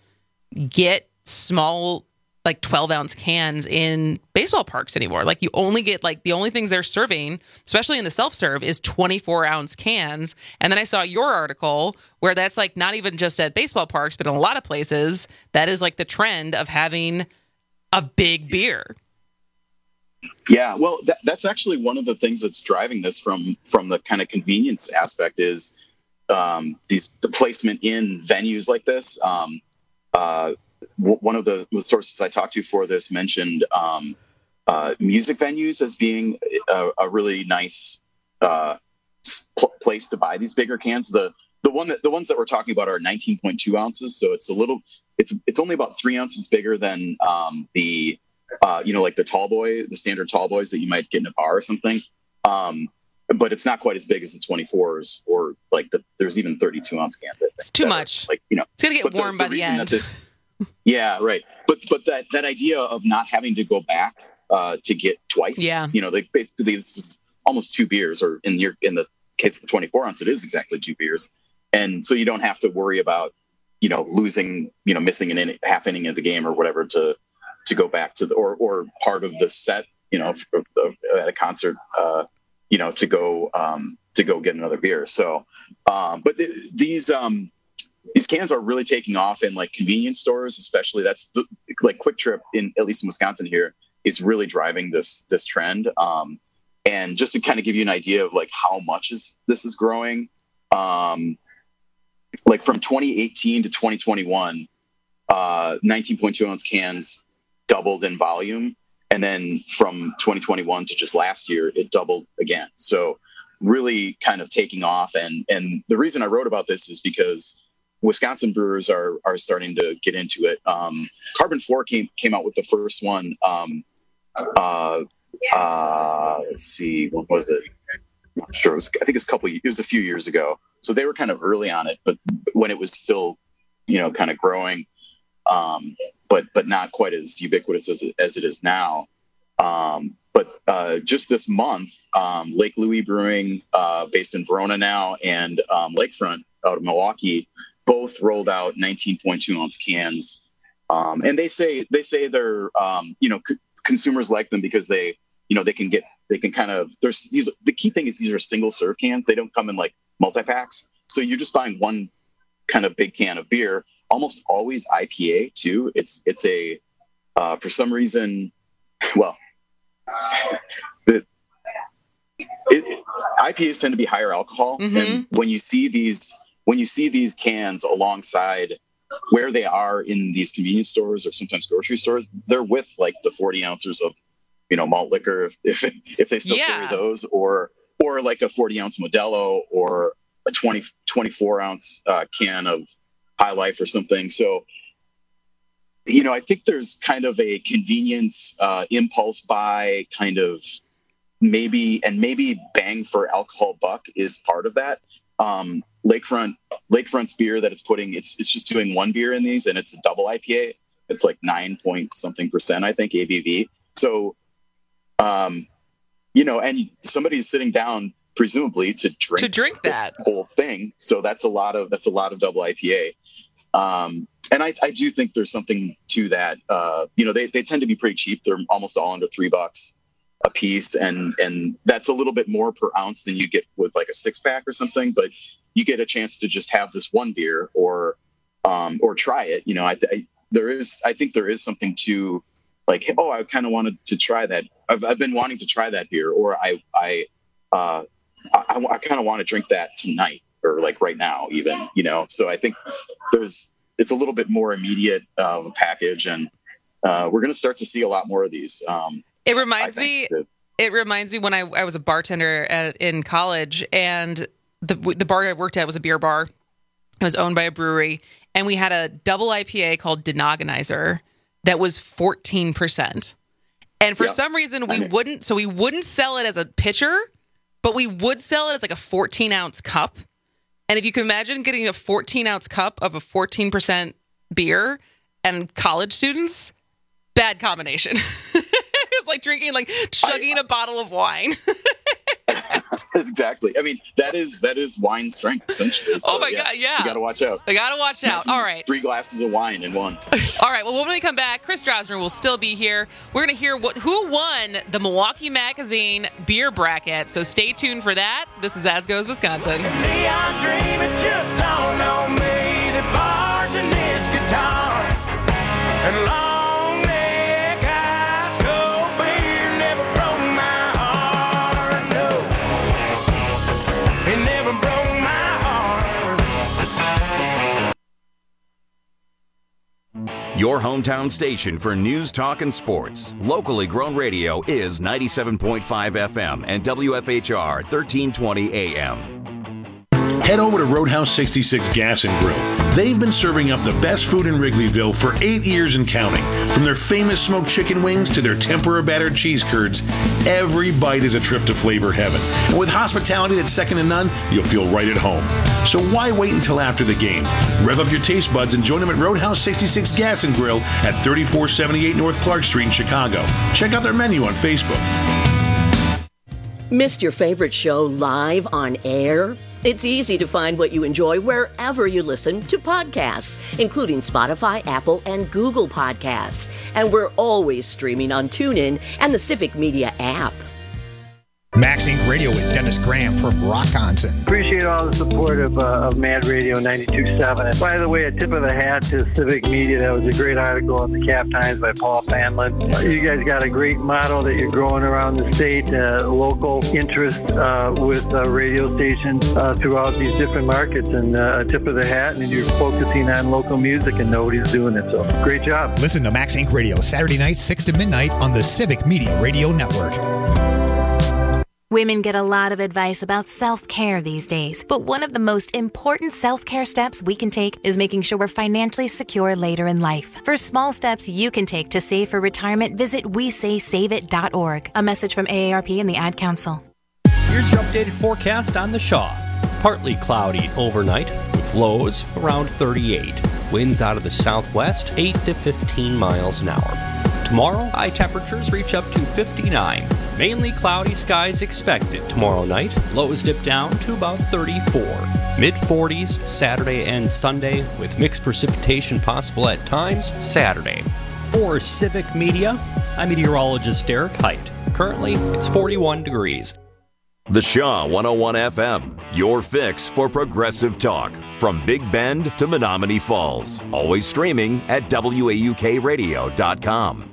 get small like twelve ounce cans in baseball parks anymore. Like you only get like the only things they're serving, especially in the self-serve, is twenty-four ounce cans. And then I saw your article where that's like not even just at baseball parks, but in a lot of places that is like the trend of having a big beer. Yeah, well, that, that's actually one of the things that's driving this from from the kind of convenience aspect is um, these the placement in venues like this. Um, uh, w- one of the, the sources I talked to for this mentioned um, uh, music venues as being a, a really nice uh, pl- place to buy these bigger cans. The the one that the ones that we're talking about are nineteen point two ounces, so it's a little it's it's only about three ounces bigger than um, the Uh, you know, like the tall boy, the standard tall boys that you might get in a bar or something. Um, but it's not quite as big as the twenty-fours or like the, there's even thirty-two ounce cans. I think, It's too that are, much. Like, you know, It's going to but get warm by the reason end. that this- yeah, right. But, but that, that idea of not having to go back uh, to get twice, Yeah. you know, like basically this is almost two beers, or in your, in the case of the twenty-four ounce, it is exactly two beers. And so you don't have to worry about, you know, losing, you know, missing an in, half inning of the game or whatever to, to go back to the, or, or part of the set, you know, for, uh, at a concert, uh, you know, to go, um, to go get another beer. So, um, but th- these, um, these cans are really taking off in like convenience stores, especially. That's the, like Quick Trip in at least in Wisconsin here is really driving this this trend. Um, and just to kind of give you an idea of like how much is this is growing, um, like from twenty eighteen to twenty twenty-one, uh, nineteen point two ounce cans doubled in volume, and then from twenty twenty-one to just last year, it doubled again. So really kind of taking off. And and the reason I wrote about this is because Wisconsin brewers are are starting to get into it. Um, Carbon four came came out with the first one. Um, uh, uh, let's see, what was it? I'm not sure. It was, I think it was a couple. It was a few years ago. So they were kind of early on it, but when it was still, you know, kind of growing, um, but but not quite as ubiquitous as it, as it is now. Um, but uh, just this month, um, Lake Louis Brewing, uh, based in Verona now, and um, Lakefront out of Milwaukee, both rolled out nineteen point two ounce cans, um, and they say they say they're um, you know c- consumers like them because they you know they can get they can kind of there's these the key thing is these are single serve cans. They don't come in like multi packs, so you're just buying one kind of big can of beer. Almost always I P A too. It's it's a uh, for some reason, well, the it, I P As tend to be higher alcohol, mm-hmm. and when you see these. When you see these cans alongside where they are in these convenience stores or sometimes grocery stores, they're with like the forty ounces of, you know, malt liquor, if if, if they still yeah. carry those, or or like a forty ounce Modelo or a twenty, twenty-four ounce uh, can of High Life or something. So, you know, I think there's kind of a convenience uh, impulse buy kind of maybe, and maybe bang for alcohol buck is part of that. Um, Lakefront, Lakefront's beer that it's putting, it's it's just doing one beer in these, and it's a double I P A. It's like nine point something percent, I think, A B V. So, um, you know, and somebody's sitting down presumably to drink to drink that whole thing. So that's a lot of that's a lot of double I P A. Um, and I, I do think there's something to that. Uh, you know, they they tend to be pretty cheap. They're almost all under three bucks a piece, and and that's a little bit more per ounce than you get with like a six pack or something, but you get a chance to just have this one beer or um or try it. You know, I, I there is I think there is something to like, oh, I kind of wanted to try that. I've I've been wanting to try that beer, or I I uh I, I kind of want to drink that tonight or like right now even, you know. So I think there's it's a little bit more immediate of a package, and uh we're going to start to see a lot more of these. um It reminds me. It reminds me when I, I was a bartender at, in college, and the the bar I worked at was a beer bar. It was owned by a brewery, and we had a double I P A called Denogonizer that was fourteen percent. And for yeah. some reason, we wouldn't. So we wouldn't sell it as a pitcher, but we would sell it as like a fourteen ounce cup. And if you can imagine getting a fourteen ounce cup of a fourteen percent beer and college students, bad combination. It's like drinking, like chugging I, a bottle of wine. Exactly. I mean, that is that is wine strength, essentially. So, oh, my yeah, God, yeah. You got to watch out. I got to watch out. All right. Three glasses of wine in one. All right. Well, when we come back, Chris Drosner will still be here. We're going to hear what who won the Milwaukee Magazine beer bracket. So stay tuned for that. This is As Goes Wisconsin. Neon dream, it just dawned on me that bars and this guitar and long Your hometown station for news, talk, and sports. Locally grown radio is ninety-seven point five F M and W F H R thirteen twenty A M. Head over to Roadhouse sixty-six Gas and Grill. They've been serving up the best food in Wrigleyville for eight years and counting. From their famous smoked chicken wings to their tempura battered cheese curds, every bite is a trip to flavor heaven. And with hospitality that's second to none, you'll feel right at home. So why wait until after the game? Rev up your taste buds and join them at Roadhouse sixty-six Gas and Grill at thirty-four seventy-eight North Clark Street in Chicago. Check out their menu on Facebook. Missed your favorite show live on air? It's easy to find what you enjoy wherever you listen to podcasts, including Spotify, Apple, and Google Podcasts. And we're always streaming on TuneIn and the Civic Media app. Max Inc Radio with Dennis Graham from Rockonson. Appreciate all the support of, uh, of Mad Radio ninety-two point seven. And by the way, a tip of the hat to Civic Media. That was a great article in the Cap Times by Paul Fanlin. Uh, you guys got a great model that you're growing around the state, uh, local interest uh, with uh, radio stations uh, throughout these different markets. And uh, a tip of the hat, and you're focusing on local music, and nobody's doing it. So great job. Listen to Max Inc Radio Saturday night, six to midnight on the Civic Media Radio Network. Women get a lot of advice about self-care these days, but one of the most important self-care steps we can take is making sure we're financially secure later in life. For small steps you can take to save for retirement, visit we say save it dot org. A message from A A R P and the Ad Council. Here's your updated forecast on the Shaw. Partly cloudy overnight with lows around thirty-eight. Winds out of the southwest, eight to fifteen miles an hour. Tomorrow, high temperatures reach up to fifty-nine. Mainly cloudy skies expected tomorrow night. Lows dip down to about thirty-four. mid forties Saturday and Sunday with mixed precipitation possible at times Saturday. For Civic Media, I'm meteorologist Derek Height. Currently, it's forty-one degrees. The Shaw one oh one F M, your fix for progressive talk. From Big Bend to Menominee Falls. Always streaming at W A U K radio dot com.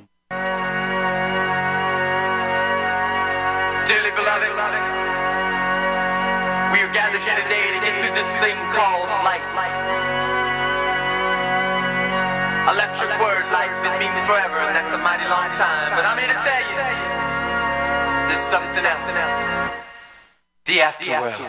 Dearly beloved, we are gathered here today to get through this thing called life. Electric word, life, it means forever, and that's a mighty long time. But I'm here to tell you, there's something else. The afterworld.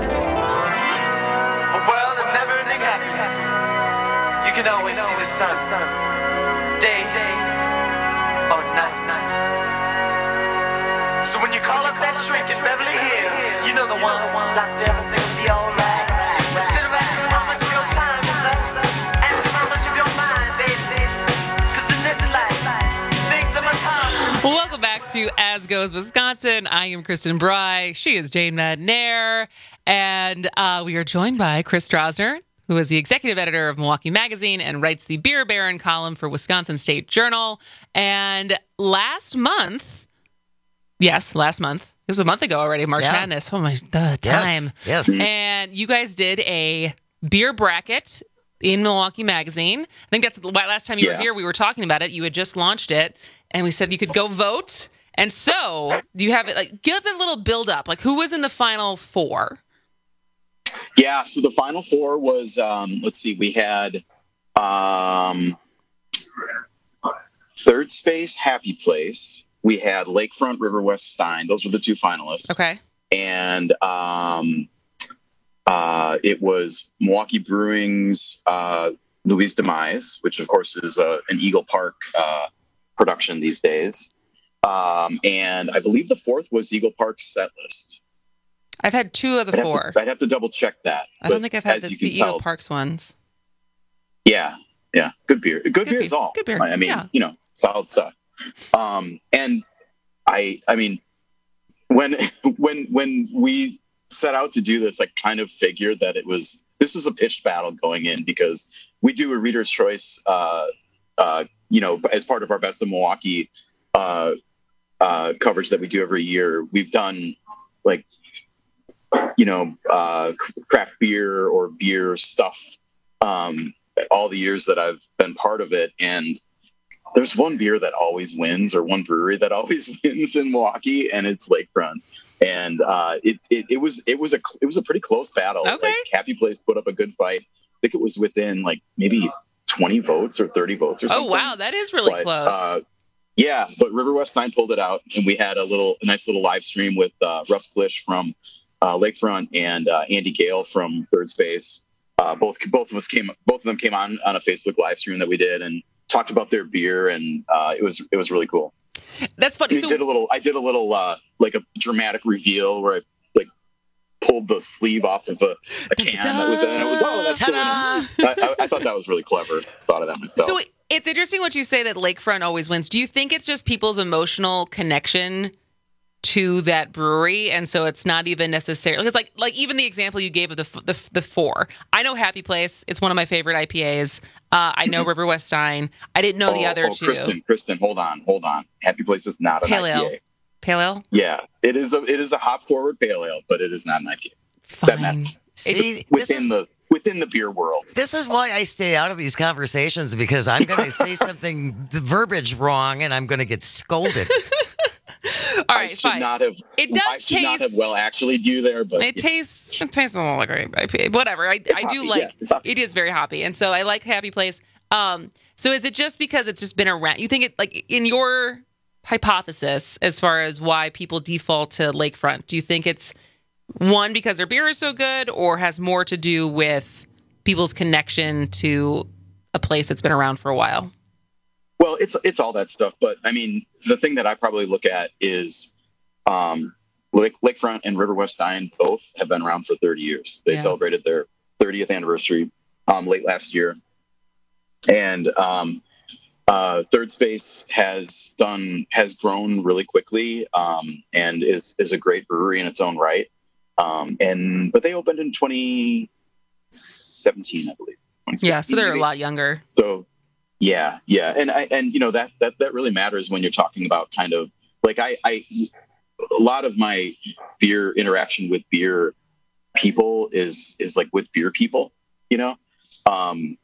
A world of never-ending happiness. You can always see the sun, day or night. So when you call up that shrink in Beverly Hills, you know the one, doctor, everything will be alright. Instead of asking how much of your time is left, ask him how much of your mind, baby. Cause in this life, things are much harder. Welcome back to As Goes Wisconsin. I am Kristen Bry. She is Jane Madnair. And uh, we are joined by Chris Strasner, who is the executive editor of Milwaukee Magazine and writes the Beer Baron column for Wisconsin State Journal. And last month, yes, last month. It was a month ago already, March Yeah. Madness. Oh, my, the time. Yes, yes. And you guys did a beer bracket in Milwaukee Magazine. I think that's the last time you Yeah. were here. We were talking about it. You had just launched it, and we said you could go vote. And so, do you have it? Like, give it a little build up. Like, who was in the final four? Yeah, so the final four was, um, let's see, we had um, Third Space, Happy Place. We had Lakefront, River West, Stein. Those were the two finalists. Okay. And um, uh, it was Milwaukee Brewing's uh, Louise Demise, which, of course, is uh, an Eagle Park uh, production these days. Um, and I believe the fourth was Eagle Park's Set List. I've had two of the I'd four. Have to, I'd have to double check that. I don't but think I've had as the, you can the Eagle tell- Parks ones. Yeah, yeah, good beer. Good, Good beer beer. is all. Good beer, I mean, yeah. you know, solid stuff. Um, and I, I mean, when when when we set out to do this, I kind of figured that it was this was a pitched battle going in because we do a Reader's Choice, uh, uh, you know, as part of our Best of Milwaukee uh, uh, coverage that we do every year. We've done like, you know, uh, craft beer or beer stuff um, all the years that I've been part of it. And there's one beer that always wins, or one brewery that always wins in Milwaukee, and it's Lakefront. And uh, it, it it was it was a it was a pretty close battle. Okay. Like, Happy Place put up a good fight. I think it was within like maybe twenty votes or thirty votes or something. Oh, wow. That is really But, close. Uh, yeah, but River West Stein pulled it out, and we had a little a nice little live stream with uh, Russ Klisch from uh, Lakefront and uh, Andy Gale from Third Space. Uh, both both of us came both of them came on on a Facebook live stream that we did and talked about their beer, and uh, it was it was really cool. That's funny. I So, did a little I did a little uh, like a dramatic reveal where I like pulled the sleeve off of a, a can that was in it. It was oh that's cool. I, I, I thought that was really clever. Thought of that myself. so it's interesting what you say that Lakefront always wins. Do you think it's just people's emotional connection to that brewery, and so it's not even necessarily because, like, like even the example you gave of the the, the four. I know Happy Place; it's one of my favorite I P As. Uh, I know River West Stein. I didn't know oh, the other oh, two. Kristen, Kristen, hold on, hold on. Happy Place is not an Pale I P Ale. A. pale ale? Yeah, it is a it is a hop forward pale ale, but it is not an I P A. That matters. See, within the within the beer world. This is why I stay out of these conversations, because I'm going to say something, the verbiage wrong, and I'm going to get scolded. All right, I should fine. not have. It does I should not have taste- well actually you there, but It tastes it tastes a little like a I P A. Whatever. I, I do hoppy, like yeah, it's hoppy. it is very hoppy. And so I like Happy Place. Um so is it just because it's just been around? You think it like in your hypothesis as far as why people default to Lakefront, do you think it's one because their beer is so good, or has more to do with people's connection to a place that's been around for a while? Well, it's it's all that stuff, but I mean, the thing that I probably look at is um, Lake, Lakefront and River West Dine both have been around for thirty years. They Yeah. celebrated their thirtieth anniversary um, late last year, and um, uh, Third Space has done has grown really quickly um, and is is a great brewery in its own right. Um, and but they opened in twenty seventeen, I believe. Yeah, so they're a maybe. lot younger. So yeah, yeah, and I and you know that that that really matters when you're talking about kind of like I I a lot of my beer interaction with beer people is is like with beer people, you know. Um,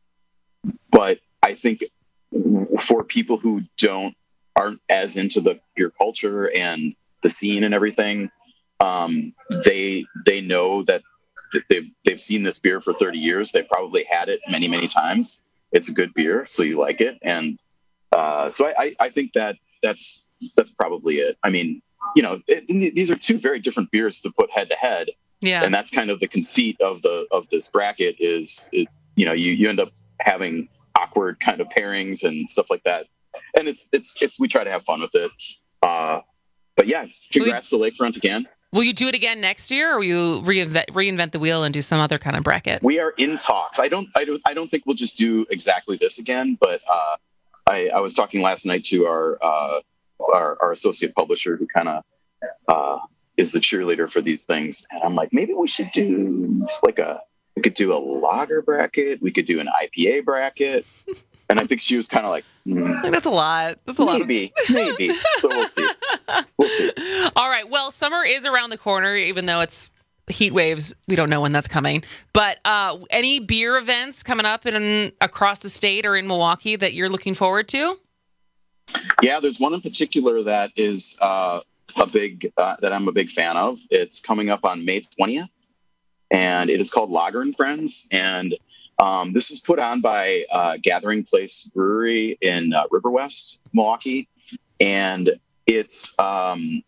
but I think for people who don't aren't as into the beer culture and the scene and everything, um, they they know that they've they've seen this beer for thirty years. They've probably had it many many times. It's a good beer, so you like it, and uh, so I, I, I think that that's that's probably it. I mean, you know, it, these are two very different beers to put head to head, Yeah. and that's kind of the conceit of the of this bracket is, it, you know, you you end up having awkward kind of pairings and stuff like that, and it's it's it's we try to have fun with it. Uh, but yeah, congrats to Lakefront again. Will you do it again next year, or will you reinvent, reinvent the wheel and do some other kind of bracket? We are in talks. I don't, I don't, I don't think we'll just do exactly this again. But uh, I, I was talking last night to our uh, our, our associate publisher, who kind of uh, is the cheerleader for these things, and I'm like, maybe we should do just like a, we could do a lager bracket, we could do an I P A bracket, and I think she was kind of like, mm, Like, that's a lot. That's a lot. maybe, maybe. So we'll see. We'll see. All right. Well, summer is around the corner, even though it's heat waves. We don't know when that's coming. But uh, any beer events coming up in across the state or in Milwaukee that you're looking forward to? Yeah, there's one in particular that is uh, a big uh, that I'm a big fan of. It's coming up on May twentieth, and it is called Lager and Friends. And um, this is put on by uh, Gathering Place Brewery in uh, River West, Milwaukee, and it's um,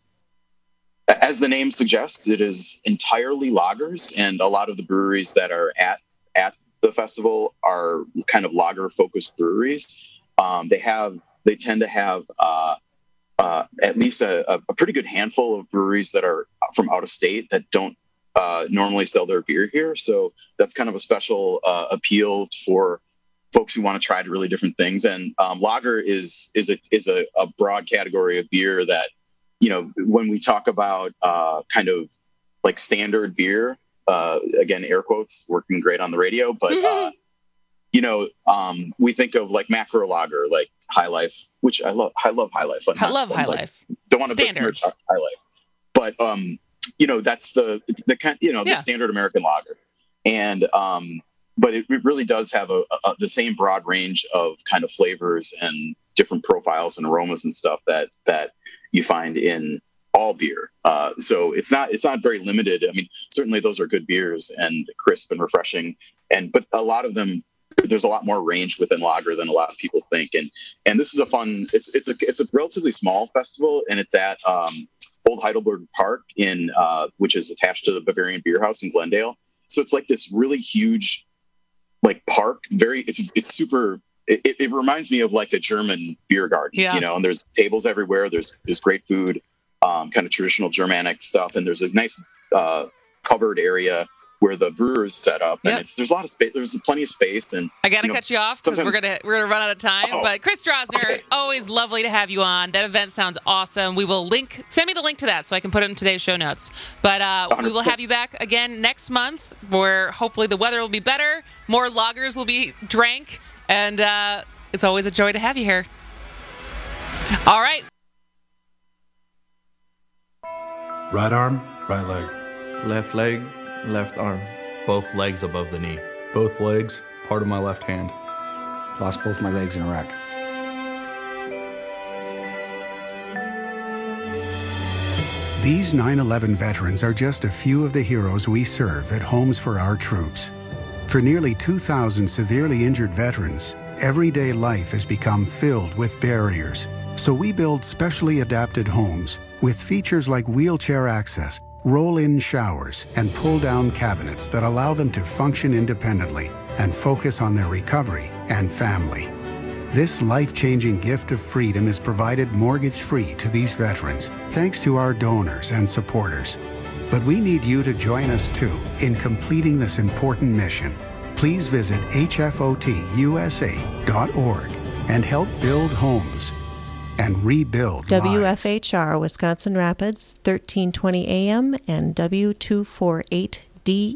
as the name suggests, it is entirely lagers, and a lot of the breweries that are at at the festival are kind of lager focused breweries. Um, they have they tend to have uh, uh, at least a, a pretty good handful of breweries that are from out of state that don't uh, normally sell their beer here. So that's kind of a special uh, appeal for folks who want to try really different things. And um, lager is is a, is a, a broad category of beer that, you know, when we talk about uh, kind of like standard beer, uh, again, air quotes working great on the radio, but uh, you know, um, we think of like macro lager, like High Life, which I love. I love High Life. I'm I not- love I'm High like- Life. Don't want to Standard. besmirch High Life, but um, you know, that's the the kind, you know, the Yeah. standard American lager, and um, but it, it really does have a, a the same broad range of kind of flavors and different profiles and aromas and stuff that that you find in all beer. Uh, so it's not it's not very limited. I mean, certainly those are good beers and crisp and refreshing, and but a lot of them, there's a lot more range within lager than a lot of people think. And and this is a fun. It's it's a it's a relatively small festival, and it's at um, Old Heidelberg Park in uh, which is attached to the Bavarian Beer House in Glendale. So it's like this really huge, like park. Very it's it's super. It, it reminds me of like a German beer garden, Yeah. you know. And there's tables everywhere. There's there's great food, um, kind of traditional Germanic stuff, and there's a nice uh, covered area where the brewers set up, and Yep. it's there's a lot of space. There's plenty of space, and I got to you know, cut you off because we're sometimes- gonna we're gonna run out of time. Oh. But Chris Drosner, Okay. always lovely to have you on. That event sounds awesome. We will link. Send me the link to that so I can put it in today's show notes. But uh, we will one hundred percent. have you back again next month, where hopefully the weather will be better, more lagers will be drank, and uh, it's always a joy to have you here. All right. Right arm, right leg. Left leg, left arm. Both legs above the knee. Both legs, part of my left hand. Lost both my legs in Iraq. These nine eleven veterans are just a few of the heroes we serve at Homes for Our Troops. For nearly two thousand severely injured veterans, everyday life has become filled with barriers. So we build specially adapted homes with features like wheelchair access, roll-in showers, and pull-down cabinets that allow them to function independently and focus on their recovery and family. This life-changing gift of freedom is provided mortgage-free to these veterans, thanks to our donors and supporters. But we need you to join us too in completing this important mission. Please visit H F O T U S A dot org and help build homes and rebuild W lives. F H R Wisconsin Rapids, thirteen twenty A M and W two forty-eight D